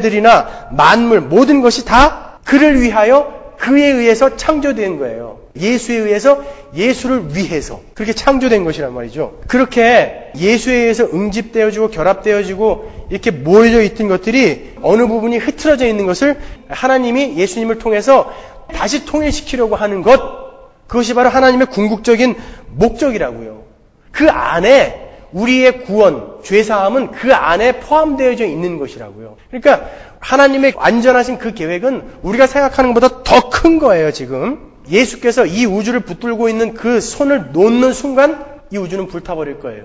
권세들이나 만물, 모든 것이 다 그를 위하여 그에 의해서 창조된 거예요. 예수에 의해서, 예수를 위해서 그렇게 창조된 것이란 말이죠. 그렇게 예수에 의해서 응집되어지고 결합되어지고 이렇게 모여있던 것들이 어느 부분이 흐트러져 있는 것을 하나님이 예수님을 통해서 다시 통일시키려고 하는 것, 그것이 바로 하나님의 궁극적인 목적이라고요. 그 안에 우리의 구원, 죄사함은 그 안에 포함되어져 있는 것이라고요. 그러니까 하나님의 완전하신 그 계획은 우리가 생각하는 것보다 더 큰 거예요, 지금. 예수께서 이 우주를 붙들고 있는 그 손을 놓는 순간 이 우주는 불타버릴 거예요.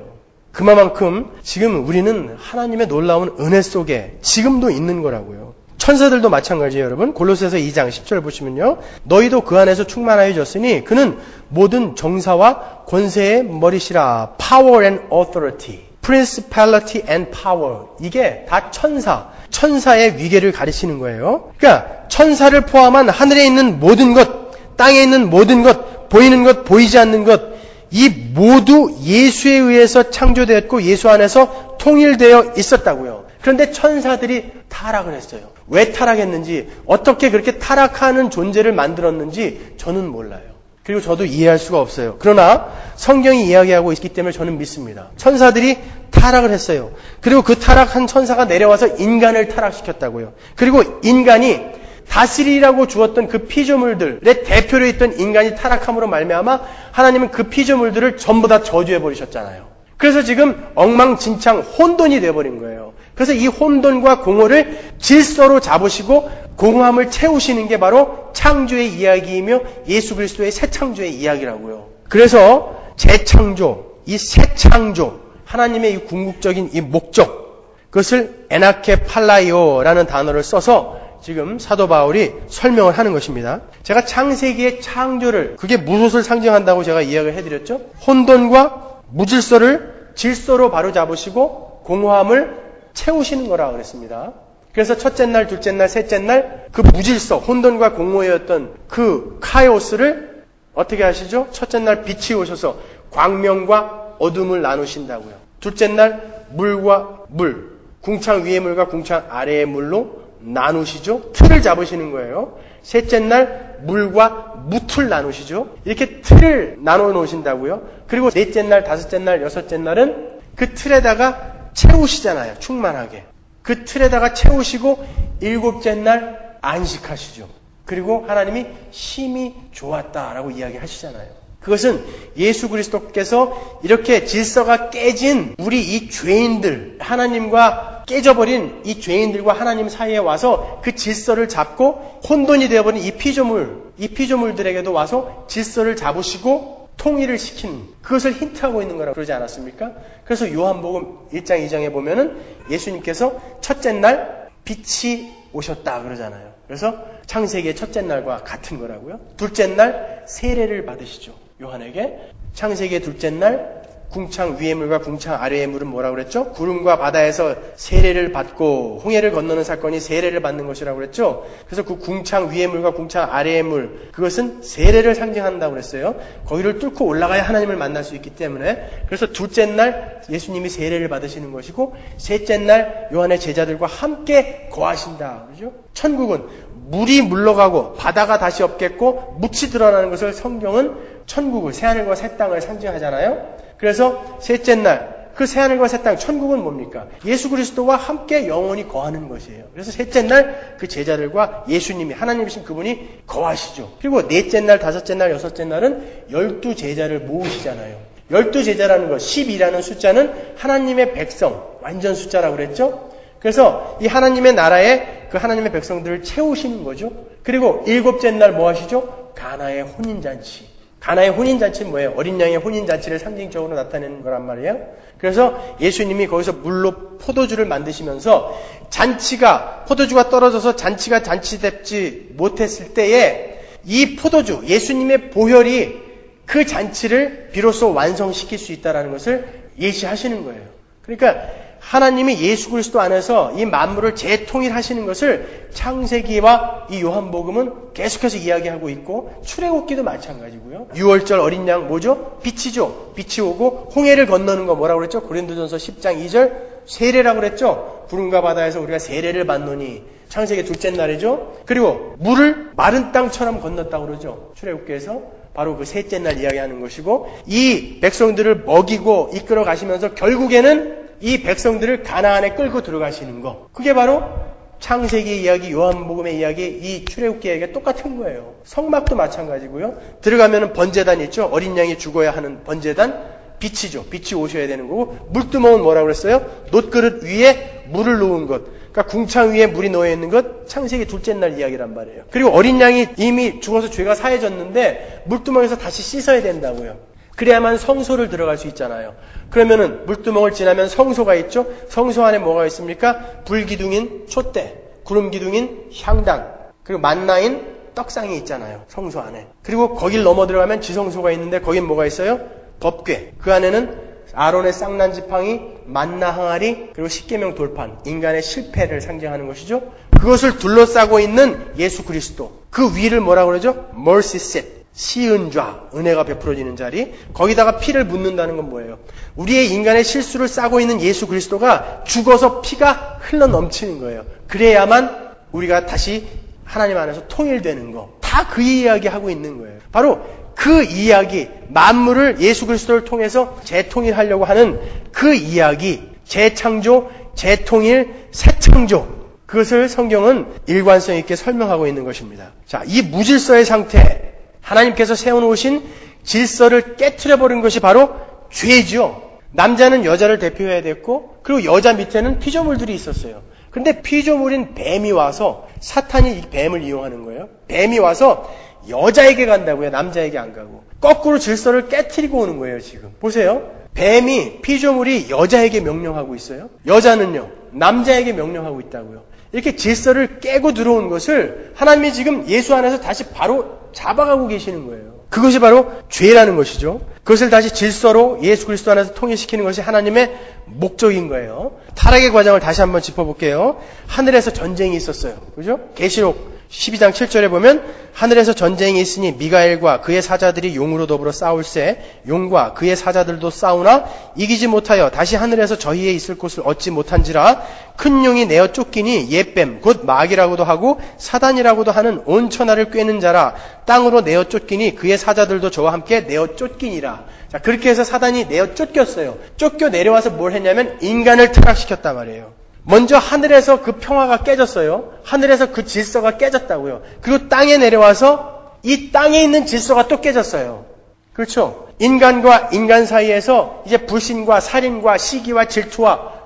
그만큼 지금 우리는 하나님의 놀라운 은혜 속에 지금도 있는 거라고요. 천사들도 마찬가지예요, 여러분. 골로새서 이 장 십 절 보시면요. 너희도 그 안에서 충만하여졌으니 그는 모든 정사와 권세의 머리시라. Power and authority. Principality and power. 이게 다 천사, 천사의 위계를 가리키는 거예요. 그러니까 천사를 포함한 하늘에 있는 모든 것, 땅에 있는 모든 것, 보이는 것, 보이지 않는 것, 이 모두 예수에 의해서 창조되었고 예수 안에서 통일되어 있었다고요. 그런데 천사들이 타락을 했어요. 왜 타락했는지, 어떻게 그렇게 타락하는 존재를 만들었는지 저는 몰라요. 그리고 저도 이해할 수가 없어요. 그러나 성경이 이야기하고 있기 때문에 저는 믿습니다. 천사들이 타락을 했어요. 그리고 그 타락한 천사가 내려와서 인간을 타락시켰다고요. 그리고 인간이 다스리라고 주었던 그 피조물들의 대표로 있던 인간이 타락함으로 말미암아 하나님은 그 피조물들을 전부 다 저주해 버리셨잖아요. 그래서 지금 엉망진창 혼돈이 되어버린 거예요. 그래서 이 혼돈과 공허를 질서로 잡으시고 공허함을 채우시는 게 바로 창조의 이야기이며 예수 그리스도의 새 창조의 이야기라고요. 그래서 재창조, 이 새 창조, 하나님의 이 궁극적인 이 목적, 그것을 에나케 팔라이오라는 단어를 써서 지금 사도 바울이 설명을 하는 것입니다. 제가 창세기의 창조를, 그게 무엇을 상징한다고 제가 이야기를 해드렸죠? 혼돈과 무질서를 질서로 바로잡으시고 공허함을 채우시는 거라고 그랬습니다. 그래서 첫째 날, 둘째 날, 셋째 날 그 무질서, 혼돈과 공허였던 그 카오스를 어떻게 하시죠? 첫째 날 빛이 오셔서 광명과 어둠을 나누신다고요. 둘째 날 물과 물, 궁창 위의 물과 궁창 아래의 물로 나누시죠. 틀을 잡으시는 거예요. 셋째 날 물과 무틀 나누시죠. 이렇게 틀을 나눠 놓으신다고요. 그리고 넷째 날, 다섯째 날, 여섯째 날은 그 틀에다가 채우시잖아요. 충만하게. 그 틀에다가 채우시고 일곱째 날 안식하시죠. 그리고 하나님이 심히 좋았다라고 이야기하시잖아요. 그것은 예수 그리스도께서 이렇게 질서가 깨진 우리 이 죄인들, 하나님과 깨져버린 이 죄인들과 하나님 사이에 와서 그 질서를 잡고 혼돈이 되어버린 이 피조물, 이 피조물들에게도 와서 질서를 잡으시고 통일을 시킨 그것을 힌트하고 있는 거라고 그러지 않았습니까? 그래서 요한복음 일 장 이 장에 보면은 예수님께서 첫째 날 빛이 오셨다 그러잖아요. 그래서 창세기의 첫째 날과 같은 거라고요. 둘째 날 세례를 받으시죠. 요한에게. 창세기의 둘째 날 궁창 위의 물과 궁창 아래의 물은 뭐라고 그랬죠? 구름과 바다에서 세례를 받고 홍해를 건너는 사건이 세례를 받는 것이라고 그랬죠? 그래서 그 궁창 위의 물과 궁창 아래의 물, 그것은 세례를 상징한다고 그랬어요. 거기를 뚫고 올라가야 하나님을 만날 수 있기 때문에. 그래서 둘째 날 예수님이 세례를 받으시는 것이고, 셋째 날 요한의 제자들과 함께 거하신다. 그죠? 천국은 물이 물러가고 바다가 다시 없겠고 묻이 드러나는 것을 성경은 천국을, 새하늘과 새 땅을 상징하잖아요. 그래서 셋째 날, 그 새하늘과 새 땅, 천국은 뭡니까? 예수 그리스도와 함께 영원히 거하는 것이에요. 그래서 셋째 날 그 제자들과 예수님이, 하나님이신 그분이 거하시죠. 그리고 넷째 날, 다섯째 날, 여섯째 날은 열두 제자를 모으시잖아요. 열두 제자라는 것, 십이라는 숫자는 하나님의 백성, 완전 숫자라고 그랬죠? 그래서 이 하나님의 나라에 그 하나님의 백성들을 채우시는 거죠. 그리고 일곱째 날 뭐 하시죠? 가나의 혼인잔치. 가나의 혼인잔치는 뭐예요? 어린 양의 혼인잔치를 상징적으로 나타내는 거란 말이에요. 그래서 예수님이 거기서 물로 포도주를 만드시면서 잔치가, 포도주가 떨어져서 잔치가 잔치되지 못했을 때에 이 포도주, 예수님의 보혈이 그 잔치를 비로소 완성시킬 수 있다는 것을 예시하시는 거예요. 그러니까 하나님이 예수 그리스도 안에서 이 만물을 재통일하시는 것을 창세기와 이 요한복음은 계속해서 이야기하고 있고, 출애굽기도 마찬가지고요. 유월절 어린 양 뭐죠? 빛이죠. 빛이 오고 홍해를 건너는 거 뭐라고 그랬죠? 고린도전서 십 장 이 절 세례라고 그랬죠. 구름과 바다에서 우리가 세례를 받노니, 창세기 둘째 날이죠. 그리고 물을 마른 땅처럼 건넜다고 그러죠. 출애굽기에서 바로 그 셋째 날 이야기하는 것이고, 이 백성들을 먹이고 이끌어 가시면서 결국에는 이 백성들을 가나안에 끌고 들어가시는 거, 그게 바로 창세기 이야기, 요한복음의 이야기, 이 출애굽기 이야기가 똑같은 거예요. 성막도 마찬가지고요. 들어가면은 번제단 있죠. 어린 양이 죽어야 하는 번제단, 빛이죠. 빛이 오셔야 되는 거고, 물두멍은 뭐라고 그랬어요? 놋그릇 위에 물을 놓은 것. 그러니까 궁창 위에 물이 놓여 있는 것, 창세기 둘째 날 이야기란 말이에요. 그리고 어린 양이 이미 죽어서 죄가 사해졌는데 물두멍에서 다시 씻어야 된다고요. 그래야만 성소를 들어갈 수 있잖아요. 그러면은 물두멍을 지나면 성소가 있죠. 성소 안에 뭐가 있습니까? 불기둥인 촛대, 구름기둥인 향당, 그리고 만나인 떡상이 있잖아요. 성소 안에. 그리고 거길 넘어 들어가면 지성소가 있는데 거긴 뭐가 있어요? 법궤. 그 안에는 아론의 쌍난 지팡이, 만나 항아리, 그리고 십계명 돌판, 인간의 실패를 상징하는 것이죠. 그것을 둘러싸고 있는 예수 그리스도. 그 위를 뭐라고 그러죠? mercy seat. 시은좌, 은혜가 베풀어지는 자리. 거기다가 피를 묻는다는 건 뭐예요? 우리의 인간의 실수를 싸고 있는 예수 그리스도가 죽어서 피가 흘러 넘치는 거예요. 그래야만 우리가 다시 하나님 안에서 통일되는 거. 다 그 이야기 하고 있는 거예요. 바로 그 이야기, 만물을 예수 그리스도를 통해서 재통일하려고 하는 그 이야기, 재창조, 재통일, 새창조. 그것을 성경은 일관성 있게 설명하고 있는 것입니다. 자, 이 무질서의 상태, 하나님께서 세워놓으신 질서를 깨트려버린 것이 바로 죄죠. 남자는 여자를 대표해야 됐고, 그리고 여자 밑에는 피조물들이 있었어요. 그런데 피조물인 뱀이 와서, 사탄이 이 뱀을 이용하는 거예요. 뱀이 와서 여자에게 간다고요. 남자에게 안 가고. 거꾸로 질서를 깨트리고 오는 거예요, 지금. 보세요. 뱀이, 피조물이 여자에게 명령하고 있어요. 여자는요, 남자에게 명령하고 있다고요. 이렇게 질서를 깨고 들어온 것을 하나님이 지금 예수 안에서 다시 바로 잡아가고 계시는 거예요. 그것이 바로 죄라는 것이죠. 그것을 다시 질서로 예수 그리스도 안에서 통일시키는 것이 하나님의 목적인 거예요. 타락의 과정을 다시 한번 짚어볼게요. 하늘에서 전쟁이 있었어요. 그죠? 계시록 십이 장 칠 절에 보면 하늘에서 전쟁이 있으니 미가엘과 그의 사자들이 용으로 더불어 싸울세 용과 그의 사자들도 싸우나 이기지 못하여 다시 하늘에서 저희에 있을 곳을 얻지 못한지라 큰 용이 내어 쫓기니 옛뱀 곧 마귀라고도 하고 사단이라고도 하는 온 천하를 꿰는 자라 땅으로 내어 쫓기니 그의 사자들도 저와 함께 내어 쫓기니라. 자, 그렇게 해서 사단이 내어 쫓겼어요. 쫓겨 내려와서 뭘 했냐면 인간을 타락시켰단 말이에요. 먼저 하늘에서 그 평화가 깨졌어요. 하늘에서 그 질서가 깨졌다고요. 그리고 땅에 내려와서 이 땅에 있는 질서가 또 깨졌어요. 그렇죠? 인간과 인간 사이에서 이제 불신과 살인과 시기와 질투와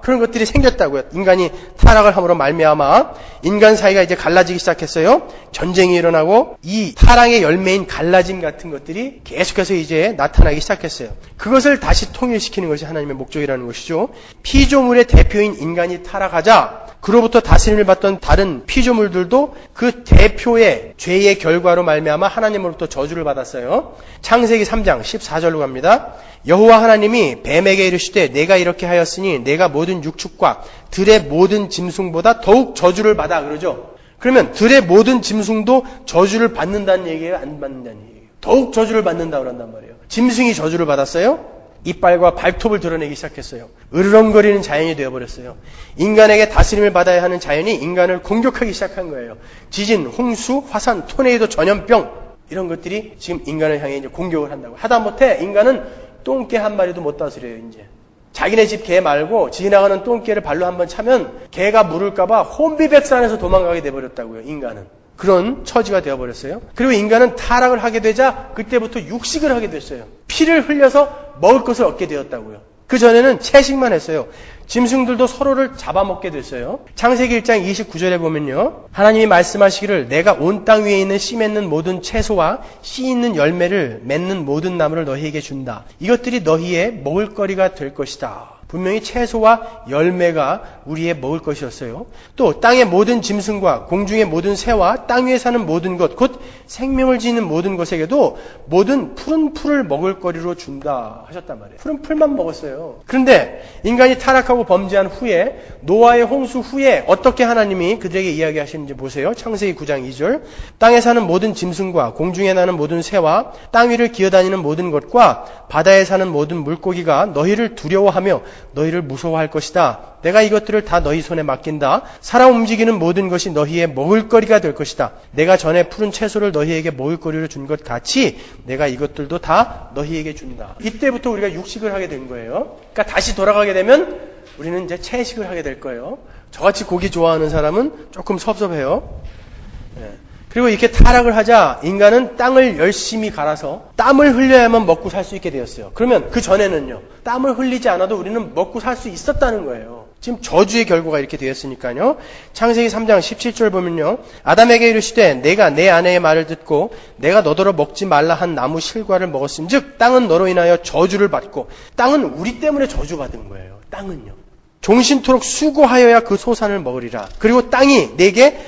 그런 것들이 생겼다고요. 인간이 타락을 함으로 말미암아 인간 사이가 이제 갈라지기 시작했어요. 전쟁이 일어나고 이 타락의 열매인 갈라짐 같은 것들이 계속해서 이제 나타나기 시작했어요. 그것을 다시 통일시키는 것이 하나님의 목적이라는 것이죠. 피조물의 대표인 인간이 타락하자 그로부터 다스림을 받던 다른 피조물들도 그 대표의 죄의 결과로 말미암아 하나님으로부터 저주를 받았어요. 창세기 삼 장 십사 절로 갑니다. 여호와 하나님이 뱀에게 이르시되 내가 이렇게 하였으니 내가 모든 육축과 들의 모든 짐승보다 더욱 저주를 받아 그러죠. 그러면 들의 모든 짐승도 저주를 받는다는 얘기예요? 안 받는다는 얘기예요? 더욱 저주를 받는다고 그런단 말이에요. 짐승이 저주를 받았어요? 이빨과 발톱을 드러내기 시작했어요. 으르렁거리는 자연이 되어버렸어요. 인간에게 다스림을 받아야 하는 자연이 인간을 공격하기 시작한 거예요. 지진, 홍수, 화산, 토네이도, 전염병 이런 것들이 지금 인간을 향해 이제 공격을 한다고. 하다못해 인간은 똥개 한 마리도 못 다스려요. 이제 자기네 집 개 말고 지나가는 똥개를 발로 한번 차면 개가 물을까봐 혼비백산에서 도망가게 돼버렸다고요. 인간은. 그런 처지가 되어버렸어요. 그리고 인간은 타락을 하게 되자 그때부터 육식을 하게 됐어요. 피를 흘려서 먹을 것을 얻게 되었다고요. 그전에는 채식만 했어요. 짐승들도 서로를 잡아먹게 됐어요. 창세기 일 장 이십구 절에 보면요. 하나님이 말씀하시기를 내가 온 땅 위에 있는 씨 맺는 모든 채소와 씨 있는 열매를 맺는 모든 나무를 너희에게 준다. 이것들이 너희의 먹을거리가 될 것이다. 분명히 채소와 열매가 우리의 먹을 것이었어요. 또 땅의 모든 짐승과 공중의 모든 새와 땅 위에 사는 모든 것, 곧 생명을 지니는 모든 것에게도 모든 푸른 풀을 먹을 거리로 준다 하셨단 말이에요. 푸른 풀만 먹었어요. 그런데 인간이 타락하고 범죄한 후에 노아의 홍수 후에 어떻게 하나님이 그들에게 이야기하시는지 보세요. 창세기 구 장 이 절 땅에 사는 모든 짐승과 공중에 나는 모든 새와 땅 위를 기어다니는 모든 것과 바다에 사는 모든 물고기가 너희를 두려워하며 너희를 무서워할 것이다. 내가 이것들을 다 너희 손에 맡긴다. 살아 움직이는 모든 것이 너희의 먹을거리가 될 것이다. 내가 전에 푸른 채소를 너희에게 먹을거리로 준 것 같이 내가 이것들도 다 너희에게 준다. 이때부터 우리가 육식을 하게 된 거예요. 그러니까 다시 돌아가게 되면 우리는 이제 채식을 하게 될 거예요. 저같이 고기 좋아하는 사람은 조금 섭섭해요. 네. 그리고 이렇게 타락을 하자 인간은 땅을 열심히 갈아서 땀을 흘려야만 먹고 살 수 있게 되었어요. 그러면 그 전에는요. 땀을 흘리지 않아도 우리는 먹고 살 수 있었다는 거예요. 지금 저주의 결과가 이렇게 되었으니까요. 창세기 삼 장 십칠 절 보면요. 아담에게 이르시되 내가 내 아내의 말을 듣고 내가 너더러 먹지 말라 한 나무 실과를 먹었음즉 땅은 너로 인하여 저주를 받고 땅은 우리 때문에 저주받은 거예요. 땅은요. 종신토록 수고하여야 그 소산을 먹으리라. 그리고 땅이 내게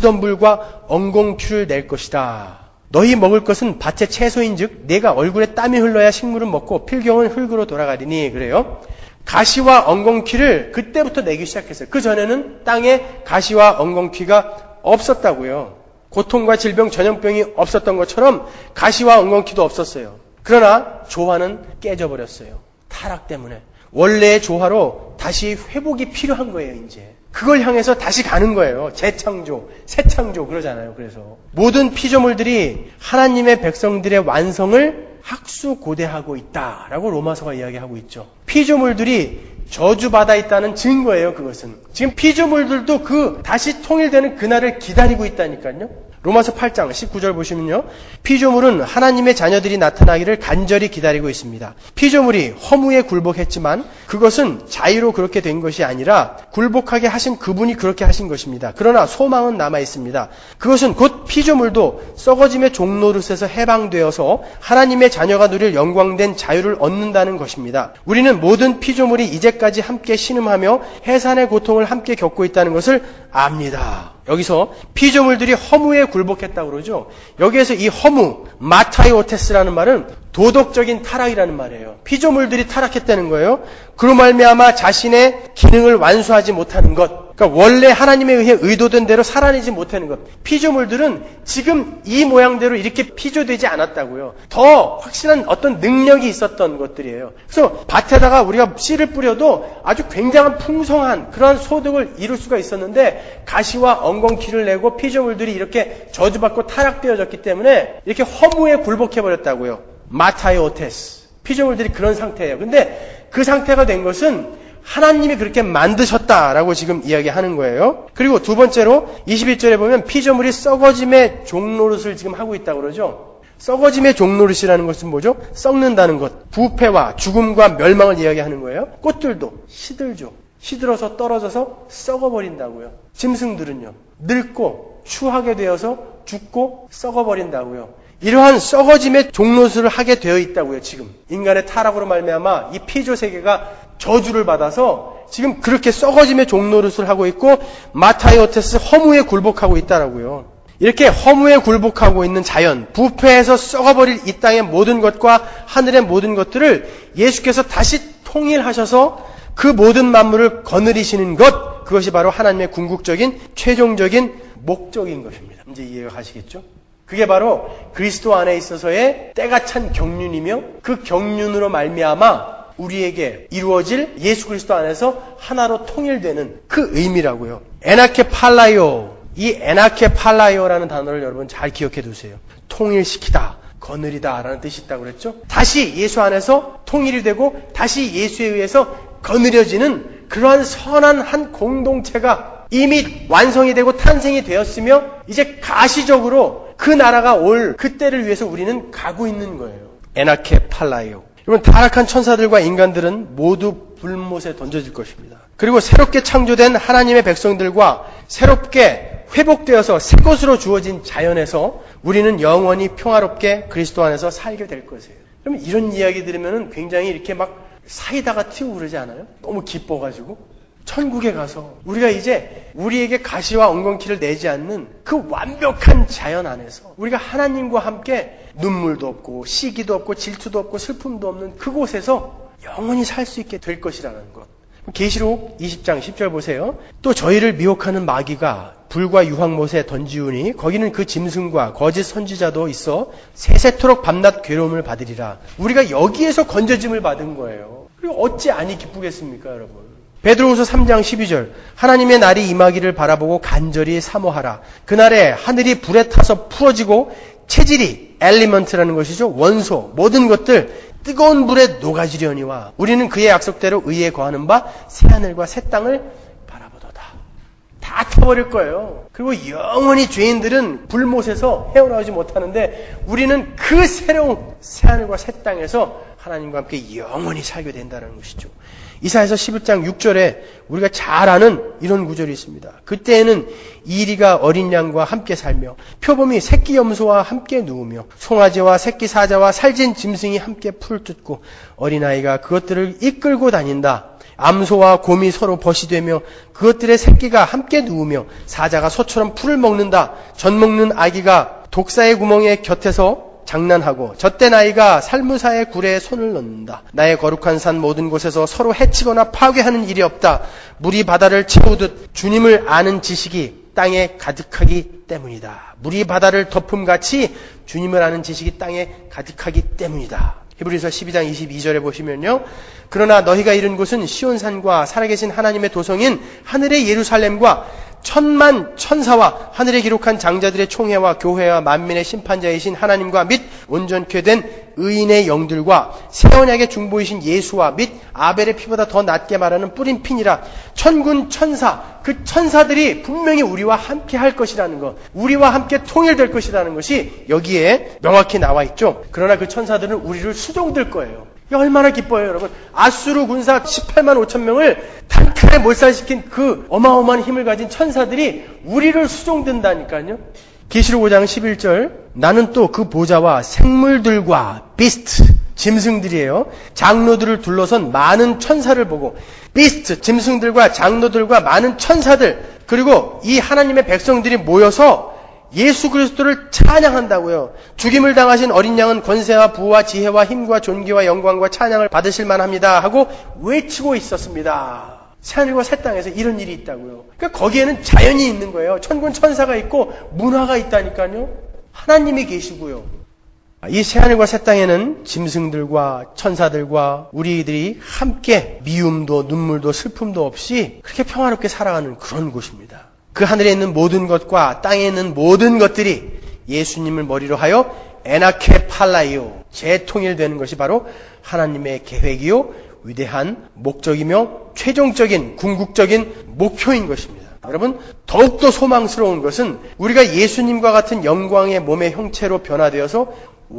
가시덤불과 엉겅퀴를 낼 것이다. 너희 먹을 것은 밭의 채소인즉 내가 얼굴에 땀이 흘러야 식물은 먹고 필경은 흙으로 돌아가리니 그래요. 가시와 엉겅퀴를 그때부터 내기 시작했어요. 그 전에는 땅에 가시와 엉겅퀴가 없었다고요. 고통과 질병, 전염병이 없었던 것처럼 가시와 엉겅퀴도 없었어요. 그러나 조화는 깨져버렸어요. 타락 때문에. 원래의 조화로 다시 회복이 필요한 거예요, 이제. 그걸 향해서 다시 가는 거예요. 재창조, 새창조 그러잖아요. 그래서 모든 피조물들이 하나님의 백성들의 완성을 학수고대하고 있다라고 로마서가 이야기하고 있죠. 피조물들이 저주받아 있다는 증거예요. 그것은. 지금 피조물들도 그 다시 통일되는 그날을 기다리고 있다니까요. 로마서 팔 장 십구 절 보시면요. 피조물은 하나님의 자녀들이 나타나기를 간절히 기다리고 있습니다. 피조물이 허무에 굴복했지만 그것은 자의로 그렇게 된 것이 아니라 굴복하게 하신 그분이 그렇게 하신 것입니다. 그러나 소망은 남아 있습니다. 그것은 곧 피조물도 썩어짐의 종노릇에서 해방되어서 하나님의 자녀가 누릴 영광된 자유를 얻는다는 것입니다. 우리는 모든 피조물이 이제까지 함께 신음하며 해산의 고통을 함께 겪고 있다는 것을 압니다. 여기서 피조물들이 허무에 굴복했다고 그러죠. 여기에서 이 허무, 마타이오테스라는 말은 도덕적인 타락이라는 말이에요. 피조물들이 타락했다는 거예요. 그로 말미암아 자신의 기능을 완수하지 못하는 것. 그러니까 원래 하나님에 의해 의도된 대로 살아내지 못하는 것. 피조물들은 지금 이 모양대로 이렇게 피조되지 않았다고요. 더 확실한 어떤 능력이 있었던 것들이에요. 그래서 밭에다가 우리가 씨를 뿌려도 아주 굉장한 풍성한 그런 소득을 이룰 수가 있었는데 가시와 엉겅퀴를 내고 피조물들이 이렇게 저주받고 타락되어졌기 때문에 이렇게 허무에 굴복해버렸다고요. 마타이오테스. 피조물들이 그런 상태예요. 근데 그 상태가 된 것은 하나님이 그렇게 만드셨다라고 지금 이야기하는 거예요. 그리고 두 번째로 이십일 절에 보면 피조물이 썩어짐의 종노릇을 지금 하고 있다고 그러죠. 썩어짐의 종노릇이라는 것은 뭐죠? 썩는다는 것. 부패와 죽음과 멸망을 이야기하는 거예요. 꽃들도 시들죠. 시들어서 떨어져서 썩어버린다고요. 짐승들은요. 늙고 추하게 되어서 죽고 썩어버린다고요. 이러한 썩어짐의 종노릇을 하게 되어 있다고요. 지금 인간의 타락으로 말미암아 이 피조 세계가 저주를 받아서 지금 그렇게 썩어짐의 종노릇을 하고 있고 마타이오테스 허무에 굴복하고 있다라고요. 이렇게 허무에 굴복하고 있는 자연, 부패해서 썩어버릴 이 땅의 모든 것과 하늘의 모든 것들을 예수께서 다시 통일하셔서 그 모든 만물을 거느리시는 것, 그것이 바로 하나님의 궁극적인 최종적인 목적인 것입니다. 이제 이해가 가시겠죠? 그게 바로 그리스도 안에 있어서의 때가 찬 경륜이며 그 경륜으로 말미암아 우리에게 이루어질 예수 그리스도 안에서 하나로 통일되는 그 의미라고요. 에나케 팔라이오, 이 에나케 팔라이오라는 단어를 여러분 잘 기억해 두세요. 통일시키다, 거느리다 라는 뜻이 있다고 그랬죠. 다시 예수 안에서 통일이 되고 다시 예수에 의해서 거느려지는 그러한 선한 한 공동체가 이미 완성이 되고 탄생이 되었으며 이제 가시적으로 그 나라가 올 그때를 위해서 우리는 가고 있는 거예요. 에나케 팔라이오. 여러분, 타락한 천사들과 인간들은 모두 불못에 던져질 것입니다. 그리고 새롭게 창조된 하나님의 백성들과 새롭게 회복되어서 새 것으로 주어진 자연에서 우리는 영원히 평화롭게 그리스도 안에서 살게 될 것이에요. 그러면 이런 이야기 들으면 굉장히 이렇게 막 사이다가 튀고 그러지 않아요? 너무 기뻐가지고. 천국에 가서 우리가 이제 우리에게 가시와 엉겅퀴를 내지 않는 그 완벽한 자연 안에서 우리가 하나님과 함께 눈물도 없고 시기도 없고 질투도 없고 슬픔도 없는 그곳에서 영원히 살 수 있게 될 것이라는 것. 계시록 이십 장 십 절 보세요. 또 저희를 미혹하는 마귀가 불과 유황못에 던지우니 거기는 그 짐승과 거짓 선지자도 있어 세세토록 밤낮 괴로움을 받으리라. 우리가 여기에서 건져짐을 받은 거예요. 그리고 어찌 아니 기쁘겠습니까, 여러분? 베드로후서 삼 장 십이 절 하나님의 날이 임하기를 바라보고 간절히 사모하라. 그날에 하늘이 불에 타서 풀어지고 체질이 엘리먼트라는 것이죠. 원소 모든 것들 뜨거운 불에 녹아지려니와 우리는 그의 약속대로 의에 거하는 바 새하늘과 새 땅을 바라보도다. 다 타버릴 거예요. 그리고 영원히 죄인들은 불못에서 헤어나오지 못하는데 우리는 그 새로운 새하늘과 새 땅에서 하나님과 함께 영원히 살게 된다는 것이죠. 이사야서 십일 장 육 절에 우리가 잘 아는 이런 구절이 있습니다. 그때에는 이리가 어린 양과 함께 살며 표범이 새끼 염소와 함께 누우며 송아지와 새끼 사자와 살진 짐승이 함께 풀을 뜯고 어린아이가 그것들을 이끌고 다닌다. 암소와 곰이 서로 벗이 되며 그것들의 새끼가 함께 누우며 사자가 소처럼 풀을 먹는다. 젖 먹는 아기가 독사의 구멍에 곁에서 장난하고 젖된 아이가 살무사의 굴에 손을 넣는다. 나의 거룩한 산 모든 곳에서 서로 해치거나 파괴하는 일이 없다. 물이 바다를 채우듯 주님을 아는 지식이 땅에 가득하기 때문이다. 물이 바다를 덮음같이 주님을 아는 지식이 땅에 가득하기 때문이다. 히브리서 십이 장 이십이 절에 보시면요. 그러나 너희가 이른 곳은 시온산과 살아계신 하나님의 도성인 하늘의 예루살렘과 천만 천사와 하늘에 기록한 장자들의 총회와 교회와 만민의 심판자이신 하나님과 및 온전케 된 의인의 영들과 새 언약의 중보이신 예수와 및 아벨의 피보다 더 낫게 말하는 뿌린 핀이라. 천군 천사, 그 천사들이 분명히 우리와 함께 할 것이라는 것, 우리와 함께 통일될 것이라는 것이 여기에 명확히 나와 있죠. 그러나 그 천사들은 우리를 수종들 거예요. 얼마나 기뻐요, 여러분. 아수르 군사 십팔만 오천 명을 단칼에 몰살시킨 그 어마어마한 힘을 가진 천사들이 우리를 수종든다니까요. 계시록 오 장 십일 절 나는 또 그 보좌와 생물들과 비스트, 짐승들이에요. 장로들을 둘러선 많은 천사를 보고 비스트, 짐승들과 장로들과 많은 천사들 그리고 이 하나님의 백성들이 모여서 예수 그리스도를 찬양한다고요. 죽임을 당하신 어린 양은 권세와 부와 지혜와 힘과 존귀와 영광과 찬양을 받으실 만합니다 하고 외치고 있었습니다. 새하늘과 새 땅에서 이런 일이 있다고요. 그러니까 거기에는 자연이 있는 거예요. 천군 천사가 있고 문화가 있다니까요. 하나님이 계시고요. 이 새하늘과 새 땅에는 짐승들과 천사들과 우리들이 함께 미움도 눈물도 슬픔도 없이 그렇게 평화롭게 살아가는 그런 곳입니다. 그 하늘에 있는 모든 것과 땅에 있는 모든 것들이 예수님을 머리로 하여 에나케 팔라이오, 재통일되는 것이 바로 하나님의 계획이요 위대한 목적이며 최종적인 궁극적인 목표인 것입니다. 여러분, 더욱더 소망스러운 것은 우리가 예수님과 같은 영광의 몸의 형체로 변화되어서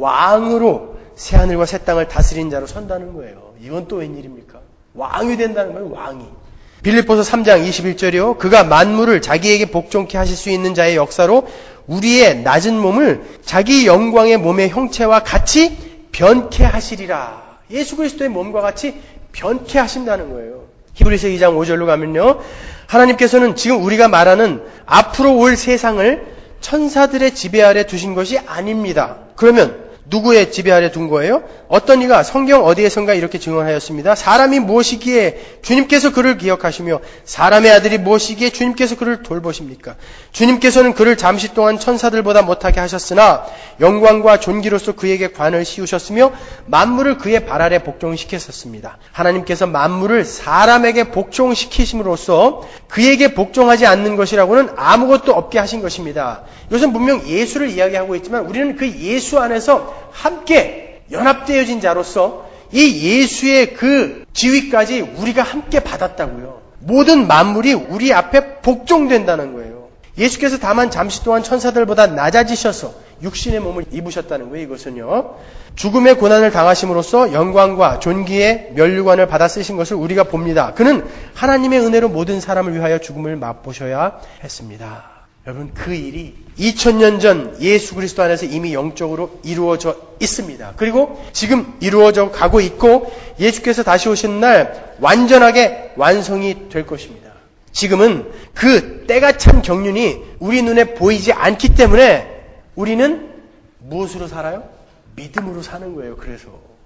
왕으로 새하늘과 새 땅을 다스린 자로 선다는 거예요. 이건 또 웬일입니까? 왕이 된다는 거예요. 왕이. 빌립보서 삼 장 이십일 절이요. 그가 만물을 자기에게 복종케 하실 수 있는 자의 역사로 우리의 낮은 몸을 자기 영광의 몸의 형체와 같이 변케 하시리라. 예수 그리스도의 몸과 같이 변케 하신다는 거예요. 히브리서 이 장 오 절로 가면요. 하나님께서는 지금 우리가 말하는 앞으로 올 세상을 천사들의 지배 아래 두신 것이 아닙니다. 그러면 누구의 지배 아래 둔 거예요? 어떤 이가 성경 어디에선가 이렇게 증언하였습니다. 사람이 무엇이기에 주님께서 그를 기억하시며 사람의 아들이 무엇이기에 주님께서 그를 돌보십니까? 주님께서는 그를 잠시 동안 천사들보다 못하게 하셨으나 영광과 존귀로서 그에게 관을 씌우셨으며 만물을 그의 발 아래 복종시켰었습니다. 하나님께서 만물을 사람에게 복종시키심으로써 그에게 복종하지 않는 것이라고는 아무것도 없게 하신 것입니다. 이것은 분명 예수를 이야기하고 있지만 우리는 그 예수 안에서 함께 연합되어진 자로서 이 예수의 그 지위까지 우리가 함께 받았다고요. 모든 만물이 우리 앞에 복종된다는 거예요. 예수께서 다만 잠시 동안 천사들보다 낮아지셔서 육신의 몸을 입으셨다는 거예요. 이것은요. 죽음의 고난을 당하심으로써 영광과 존귀의 면류관을 받아 쓰신 것을 우리가 봅니다. 그는 하나님의 은혜로 모든 사람을 위하여 죽음을 맛보셔야 했습니다. 여러분, 그 일이 이천 년 전 예수 그리스도 안에서 이미 영적으로 이루어져 있습니다. 그리고 지금 이루어져 가고 있고 예수께서 다시 오시는 날 완전하게 완성이 될 것입니다. 지금은 그 때가 찬 경륜이 우리 눈에 보이지 않기 때문에 우리는 무엇으로 살아요? 믿음으로 사는 거예요. 그래서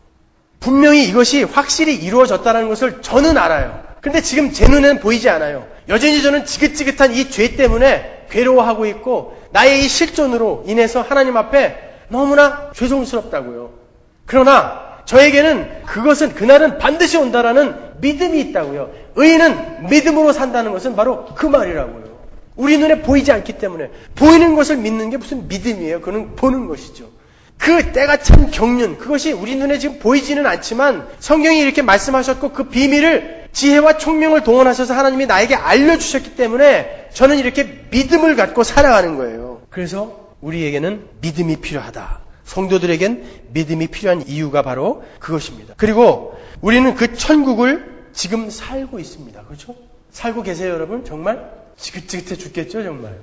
분명히 이것이 확실히 이루어졌다는 것을 저는 알아요. 근데 지금 제 눈에는 보이지 않아요. 여전히 저는 지긋지긋한 이 죄 때문에 괴로워하고 있고 나의 이 실존으로 인해서 하나님 앞에 너무나 죄송스럽다고요. 그러나 저에게는 그것은 그날은 반드시 온다라는 믿음이 있다고요. 의인은 믿음으로 산다는 것은 바로 그 말이라고요. 우리 눈에 보이지 않기 때문에 보이는 것을 믿는 게 무슨 믿음이에요? 그는 보는 것이죠. 그 때가 참 경륜, 그것이 우리 눈에 지금 보이지는 않지만 성경이 이렇게 말씀하셨고 그 비밀을 지혜와 총명을 동원하셔서 하나님이 나에게 알려주셨기 때문에 저는 이렇게 믿음을 갖고 살아가는 거예요. 그래서 우리에게는 믿음이 필요하다. 성도들에겐 믿음이 필요한 이유가 바로 그것입니다. 그리고 우리는 그 천국을 지금 살고 있습니다. 그렇죠? 살고 계세요, 여러분? 정말? 지긋지긋해 죽겠죠, 정말.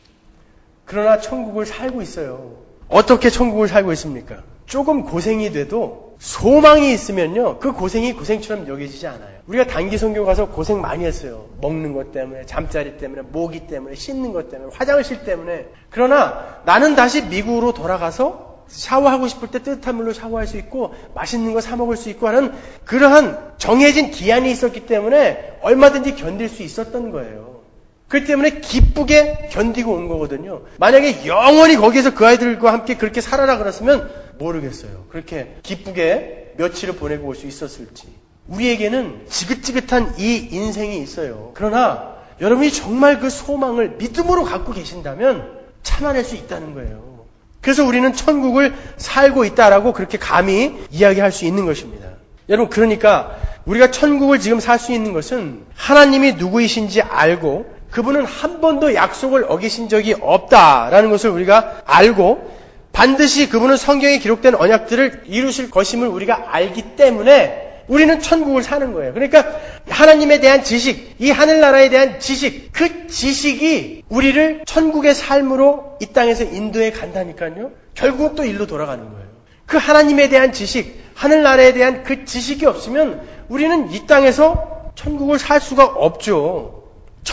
그러나 천국을 살고 있어요. 어떻게 천국을 살고 있습니까? 조금 고생이 돼도 소망이 있으면요, 그 고생이 고생처럼 여겨지지 않아요. 우리가 단기 선교 가서 고생 많이 했어요. 먹는 것 때문에, 잠자리 때문에, 모기 때문에, 씻는 것 때문에, 화장실 때문에. 그러나 나는 다시 미국으로 돌아가서 샤워하고 싶을 때 뜨뜻한 물로 샤워할 수 있고 맛있는 거 사 먹을 수 있고 하는 그러한 정해진 기한이 있었기 때문에 얼마든지 견딜 수 있었던 거예요. 그렇기 때문에 기쁘게 견디고 온 거거든요. 만약에 영원히 거기에서 그 아이들과 함께 그렇게 살아라 그랬으면 모르겠어요. 그렇게 기쁘게 며칠을 보내고 올 수 있었을지. 우리에게는 지긋지긋한 이 인생이 있어요. 그러나 여러분이 정말 그 소망을 믿음으로 갖고 계신다면 참아낼 수 있다는 거예요. 그래서 우리는 천국을 살고 있다라고 그렇게 감히 이야기할 수 있는 것입니다. 여러분, 그러니까 우리가 천국을 지금 살 수 있는 것은 하나님이 누구이신지 알고 그분은 한 번도 약속을 어기신 적이 없다라는 것을 우리가 알고 반드시 그분은 성경에 기록된 언약들을 이루실 것임을 우리가 알기 때문에 우리는 천국을 사는 거예요. 그러니까 하나님에 대한 지식, 이 하늘나라에 대한 지식, 그 지식이 우리를 천국의 삶으로 이 땅에서 인도해 간다니까요. 결국은 또 일로 돌아가는 거예요. 그 하나님에 대한 지식, 하늘나라에 대한 그 지식이 없으면 우리는 이 땅에서 천국을 살 수가 없죠.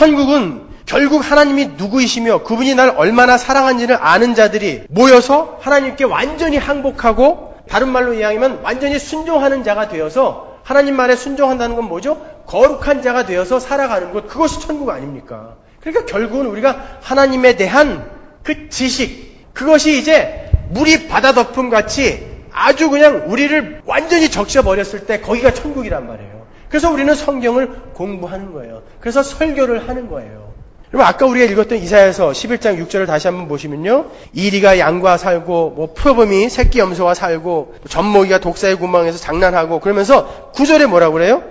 천국은 결국 하나님이 누구이시며 그분이 날 얼마나 사랑하는지를 아는 자들이 모여서 하나님께 완전히 항복하고 다른 말로 이야기하면 완전히 순종하는 자가 되어서 하나님 말에 순종한다는 건 뭐죠? 거룩한 자가 되어서 살아가는 것, 그것이 천국 아닙니까? 그러니까 결국은 우리가 하나님에 대한 그 지식, 그것이 이제 물이 바다 덮음 같이 아주 그냥 우리를 완전히 적셔버렸을 때 거기가 천국이란 말이에요. 그래서 우리는 성경을 공부하는 거예요. 그래서 설교를 하는 거예요. 여러분, 아까 우리가 읽었던 이사야서 십일 장 육 절을 다시 한번 보시면요. 이리가 양과 살고, 뭐, 표범이 새끼 염소와 살고, 젖먹이가 독사의 구멍에서 장난하고, 그러면서 구 절에 뭐라고 그래요?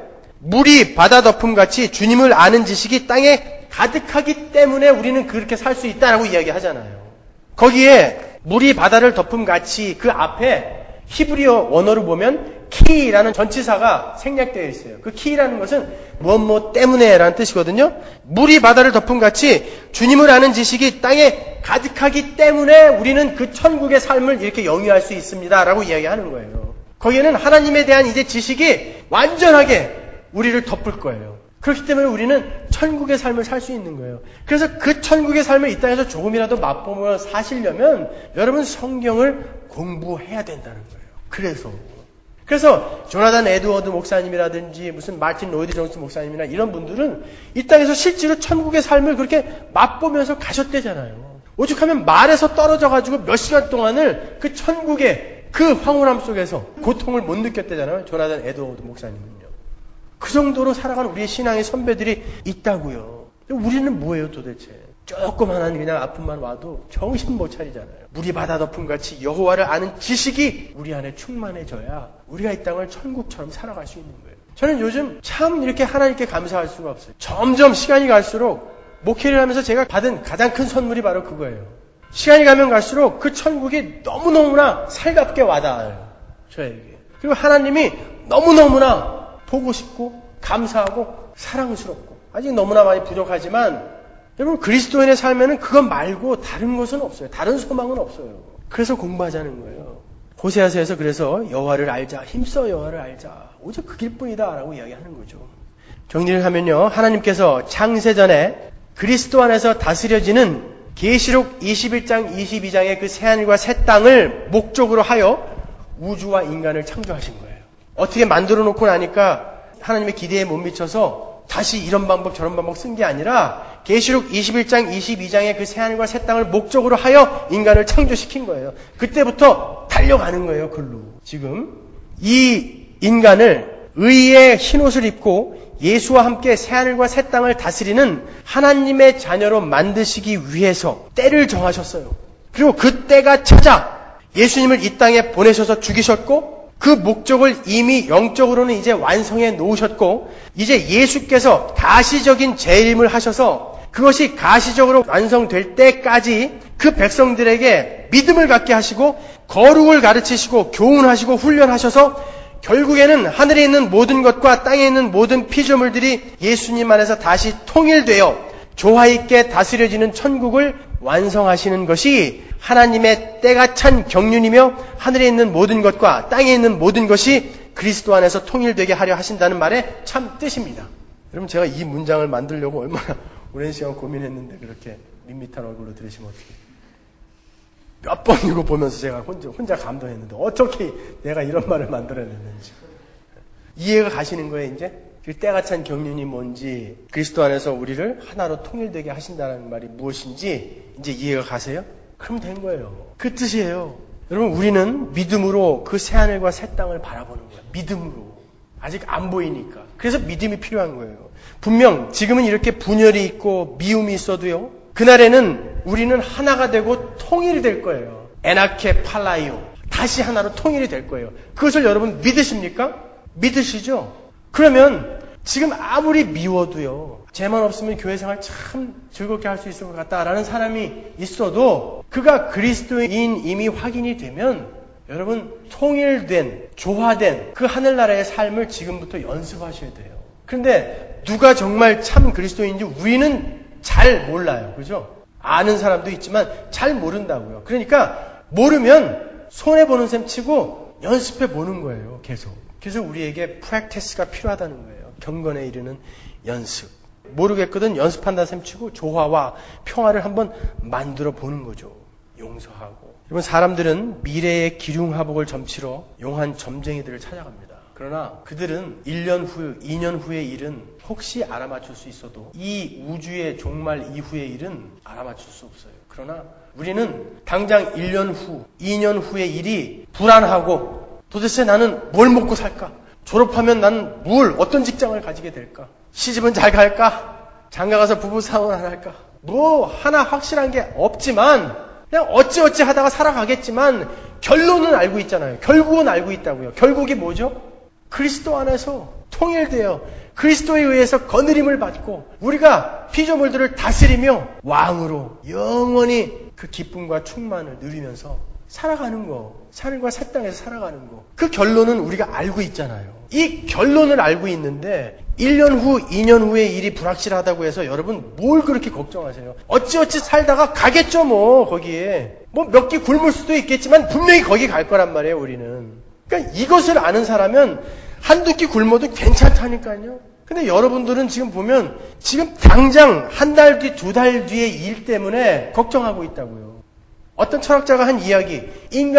물이 바다 덮음 같이 주님을 아는 지식이 땅에 가득하기 때문에 우리는 그렇게 살 수 있다라고 이야기하잖아요. 거기에 물이 바다를 덮음 같이 그 앞에 히브리어 원어로 보면 키라는 전치사가 생략되어 있어요. 그 키라는 것은 무엇 무엇 때문에라는 뜻이거든요. 물이 바다를 덮은 같이 주님을 아는 지식이 땅에 가득하기 때문에 우리는 그 천국의 삶을 이렇게 영위할 수 있습니다라고 이야기하는 거예요. 거기에는 하나님에 대한 이제 지식이 완전하게 우리를 덮을 거예요. 그렇기 때문에 우리는 천국의 삶을 살 수 있는 거예요. 그래서 그 천국의 삶을 이 땅에서 조금이라도 맛보며 사시려면 여러분 성경을 공부해야 된다는 거예요. 그래서 그래서 조나단 에드워드 목사님이라든지 무슨 마틴 로이드 존스 목사님이나 이런 분들은 이 땅에서 실제로 천국의 삶을 그렇게 맛보면서 가셨대잖아요. 오죽하면 말에서 떨어져가지고 몇 시간 동안을 그 천국의 그 황홀함 속에서 고통을 못 느꼈대잖아요. 조나단 에드워드 목사님은요. 그 정도로 살아간 우리의 신앙의 선배들이 있다고요. 우리는 뭐예요 도대체? 조금 하나는 그냥 아픔만 와도 정신 못 차리잖아요. 물이 바다 덮음 같이 여호와를 아는 지식이 우리 안에 충만해져야 우리가 이 땅을 천국처럼 살아갈 수 있는 거예요. 저는 요즘 참 이렇게 하나님께 감사할 수가 없어요. 점점 시간이 갈수록 목회를 하면서 제가 받은 가장 큰 선물이 바로 그거예요. 시간이 가면 갈수록 그 천국이 너무너무나 살갑게 와닿아요. 저에게. 그리고 하나님이 너무너무나 보고 싶고 감사하고 사랑스럽고 아직 너무나 많이 부족하지만 여러분 그리스도인의 삶에는 그것 말고 다른 것은 없어요. 다른 소망은 없어요. 그래서 공부하자는 거예요. 호세아서에서 그래서 여호와를 알자. 힘써 여호와를 알자. 오직 그 길뿐이다 라고 이야기하는 거죠. 정리를 하면요. 하나님께서 창세전에 그리스도 안에서 다스려지는 계시록 이십일 장 이십이 장의 그 새하늘과 새 땅을 목적으로 하여 우주와 인간을 창조하신 거예요. 어떻게 만들어 놓고 나니까 하나님의 기대에 못 미쳐서 다시 이런 방법 저런 방법 쓴 게 아니라 계시록 이십일 장 이십이 장의 그 새하늘과 새 땅을 목적으로 하여 인간을 창조시킨 거예요. 그때부터 달려가는 거예요. 글로. 지금 이 인간을 의의 흰옷을 입고 예수와 함께 새하늘과 새 땅을 다스리는 하나님의 자녀로 만드시기 위해서 때를 정하셨어요. 그리고 그 때가 찾아 예수님을 이 땅에 보내셔서 죽이셨고 그 목적을 이미 영적으로는 이제 완성해 놓으셨고 이제 예수께서 가시적인 재림을 하셔서 그것이 가시적으로 완성될 때까지 그 백성들에게 믿음을 갖게 하시고 거룩을 가르치시고 교훈하시고 훈련하셔서 결국에는 하늘에 있는 모든 것과 땅에 있는 모든 피조물들이 예수님 안에서 다시 통일되어 조화 있게 다스려지는 천국을 완성하시는 것이 하나님의 때가 찬 경륜이며 하늘에 있는 모든 것과 땅에 있는 모든 것이 그리스도 안에서 통일되게 하려 하신다는 말의 참 뜻입니다. 여러분 제가 이 문장을 만들려고 얼마나 오랜 시간 고민했는데 그렇게 밋밋한 얼굴로 들으시면 어떻게 몇 번 이거 보면서 제가 혼자, 혼자 감동했는데 어떻게 내가 이런 말을 만들어냈는지 이해가 가시는 거예요 이제? 그 때가 찬 경륜이 뭔지 그리스도 안에서 우리를 하나로 통일되게 하신다는 말이 무엇인지 이제 이해가 가세요? 그럼 된 거예요. 그 뜻이에요. 여러분 우리는 믿음으로 그 새하늘과 새 땅을 바라보는 거예요. 믿음으로. 아직 안 보이니까. 그래서 믿음이 필요한 거예요. 분명 지금은 이렇게 분열이 있고 미움이 있어도요. 그날에는 우리는 하나가 되고 통일이 될 거예요. 에나케 팔라이오. 다시 하나로 통일이 될 거예요. 그것을 여러분 믿으십니까? 믿으시죠? 그러면 지금 아무리 미워도요. 죄만 없으면 교회 생활 참 즐겁게 할 수 있을 것 같다라는 사람이 있어도 그가 그리스도인 이미 확인이 되면 여러분 통일된 조화된 그 하늘나라의 삶을 지금부터 연습하셔야 돼요. 그런데 누가 정말 참 그리스도인인지 우리는 잘 몰라요. 그죠? 아는 사람도 있지만 잘 모른다고요. 그러니까 모르면 손해보는 셈 치고 연습해 보는 거예요. 계속. 그래서 우리에게 프랙티스가 필요하다는 거예요. 경건에 이르는 연습. 모르겠거든 연습한다 셈 치고 조화와 평화를 한번 만들어 보는 거죠. 용서하고. 여러분 사람들은 미래의 기륭하복을 점치러 용한 점쟁이들을 찾아갑니다. 그러나 그들은 일 년 후, 이 년 후의 일은 혹시 알아맞힐 수 있어도 이 우주의 종말 이후의 일은 알아맞힐 수 없어요. 그러나 우리는 당장 일 년 후, 이 년 후의 일이 불안하고 도대체 나는 뭘 먹고 살까? 졸업하면 나는 뭘, 어떤 직장을 가지게 될까? 시집은 잘 갈까? 장가가서 부부싸움은 안 할까? 뭐 하나 확실한 게 없지만 그냥 어찌어찌 하다가 살아가겠지만 결론은 알고 있잖아요. 결국은 알고 있다고요. 결국이 뭐죠? 그리스도 안에서 통일되어 그리스도에 의해서 거느림을 받고 우리가 피조물들을 다스리며 왕으로 영원히 그 기쁨과 충만을 누리면서 살아가는 거. 하늘과 새 땅에서 살아가는 거. 그 결론은 우리가 알고 있잖아요. 이 결론을 알고 있는데 일 년 후, 이 년 후에 일이 불확실하다고 해서 여러분 뭘 그렇게 걱정하세요? 어찌어찌 살다가 가겠죠 뭐 거기에. 뭐 몇 개 굶을 수도 있겠지만 분명히 거기 갈 거란 말이에요 우리는. 그러니까 이것을 아는 사람은 한두 끼 굶어도 괜찮다니까요. 근데 여러분들은 지금 보면 지금 당장 한 달 뒤, 두 달 뒤의 일 때문에 걱정하고 있다고요. 어떤 철학자가 한 이야기,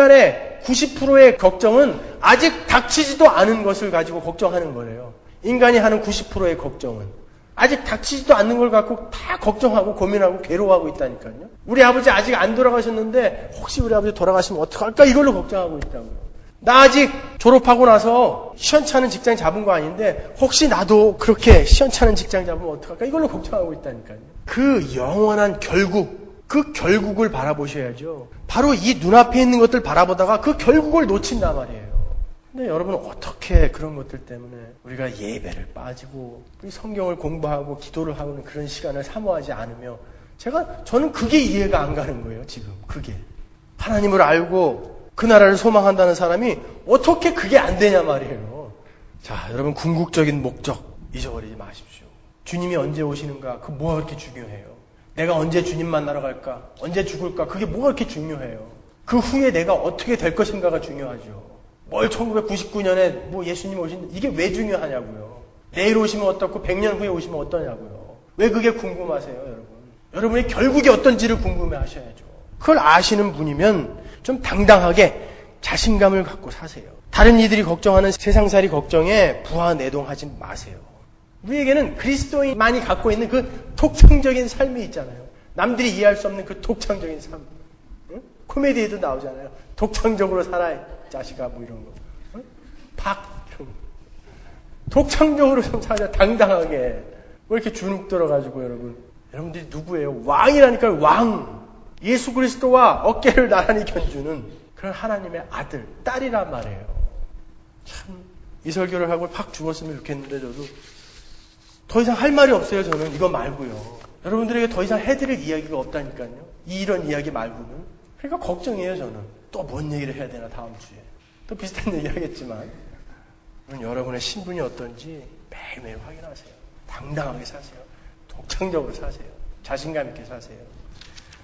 인간의 구십 퍼센트의 걱정은 아직 닥치지도 않은 것을 가지고 걱정하는 거래요. 인간이 하는 구십 퍼센트의 걱정은 아직 닥치지도 않는 걸 갖고 다 걱정하고 고민하고 괴로워하고 있다니까요. 우리 아버지 아직 안 돌아가셨는데 혹시 우리 아버지 돌아가시면 어떡할까 이걸로 걱정하고 있다고요. 나 아직 졸업하고 나서 시원찮은 직장 잡은 거 아닌데 혹시 나도 그렇게 시원찮은 직장 잡으면 어떡할까 이걸로 걱정하고 있다니까요. 그 영원한 결국, 그 결국을 바라보셔야죠. 바로 이 눈앞에 있는 것들 바라보다가 그 결국을 놓친단 말이에요. 근데 여러분은 어떻게 그런 것들 때문에 우리가 예배를 빠지고 성경을 공부하고 기도를 하고는 그런 시간을 사모하지 않으며 제가 저는 그게 이해가 안 가는 거예요. 지금 그게 하나님을 알고 그 나라를 소망한다는 사람이 어떻게 그게 안 되냐 말이에요. 자, 여러분 궁극적인 목적 잊어버리지 마십시오. 주님이 언제 오시는가 그 뭐가 그렇게 중요해요. 내가 언제 주님 만나러 갈까, 언제 죽을까 그게 뭐가 그렇게 중요해요. 그 후에 내가 어떻게 될 것인가가 중요하죠. 뭘 천구백구십구 년에 뭐 예수님 오신 이게 왜 중요하냐고요. 내일 오시면 어떻고 백 년 후에 오시면 어떠냐고요. 왜 그게 궁금하세요, 여러분? 여러분이 결국이 어떤지를 궁금해 하셔야죠. 그걸 아시는 분이면 좀 당당하게 자신감을 갖고 사세요. 다른 이들이 걱정하는 세상살이 걱정에 부하내동하지 마세요. 우리에게는 그리스도인만이 갖고 있는 그 독창적인 삶이 있잖아요. 남들이 이해할 수 없는 그 독창적인 삶. 응? 코미디에도 나오잖아요. 독창적으로 살아, 자식아, 뭐 이런 거. 응? 박, 독창적으로 좀 살자, 당당하게. 왜 이렇게 주눅 들어가지고, 여러분. 여러분들이 누구예요? 왕이라니까요, 왕. 예수 그리스도와 어깨를 나란히 견주는 그런 하나님의 아들, 딸이란 말이에요. 참, 이 설교를 하고 팍 죽었으면 좋겠는데, 저도. 더 이상 할 말이 없어요, 저는. 이거 말고요. 여러분들에게 더 이상 해드릴 이야기가 없다니까요. 이런 이야기 말고는. 그러니까 걱정이에요, 저는. 또 뭔 얘기를 해야 되나, 다음 주에. 또 비슷한 얘기 하겠지만. 여러분의 신분이 어떤지 매일매일 확인하세요. 당당하게 사세요. 독창적으로 사세요. 자신감 있게 사세요.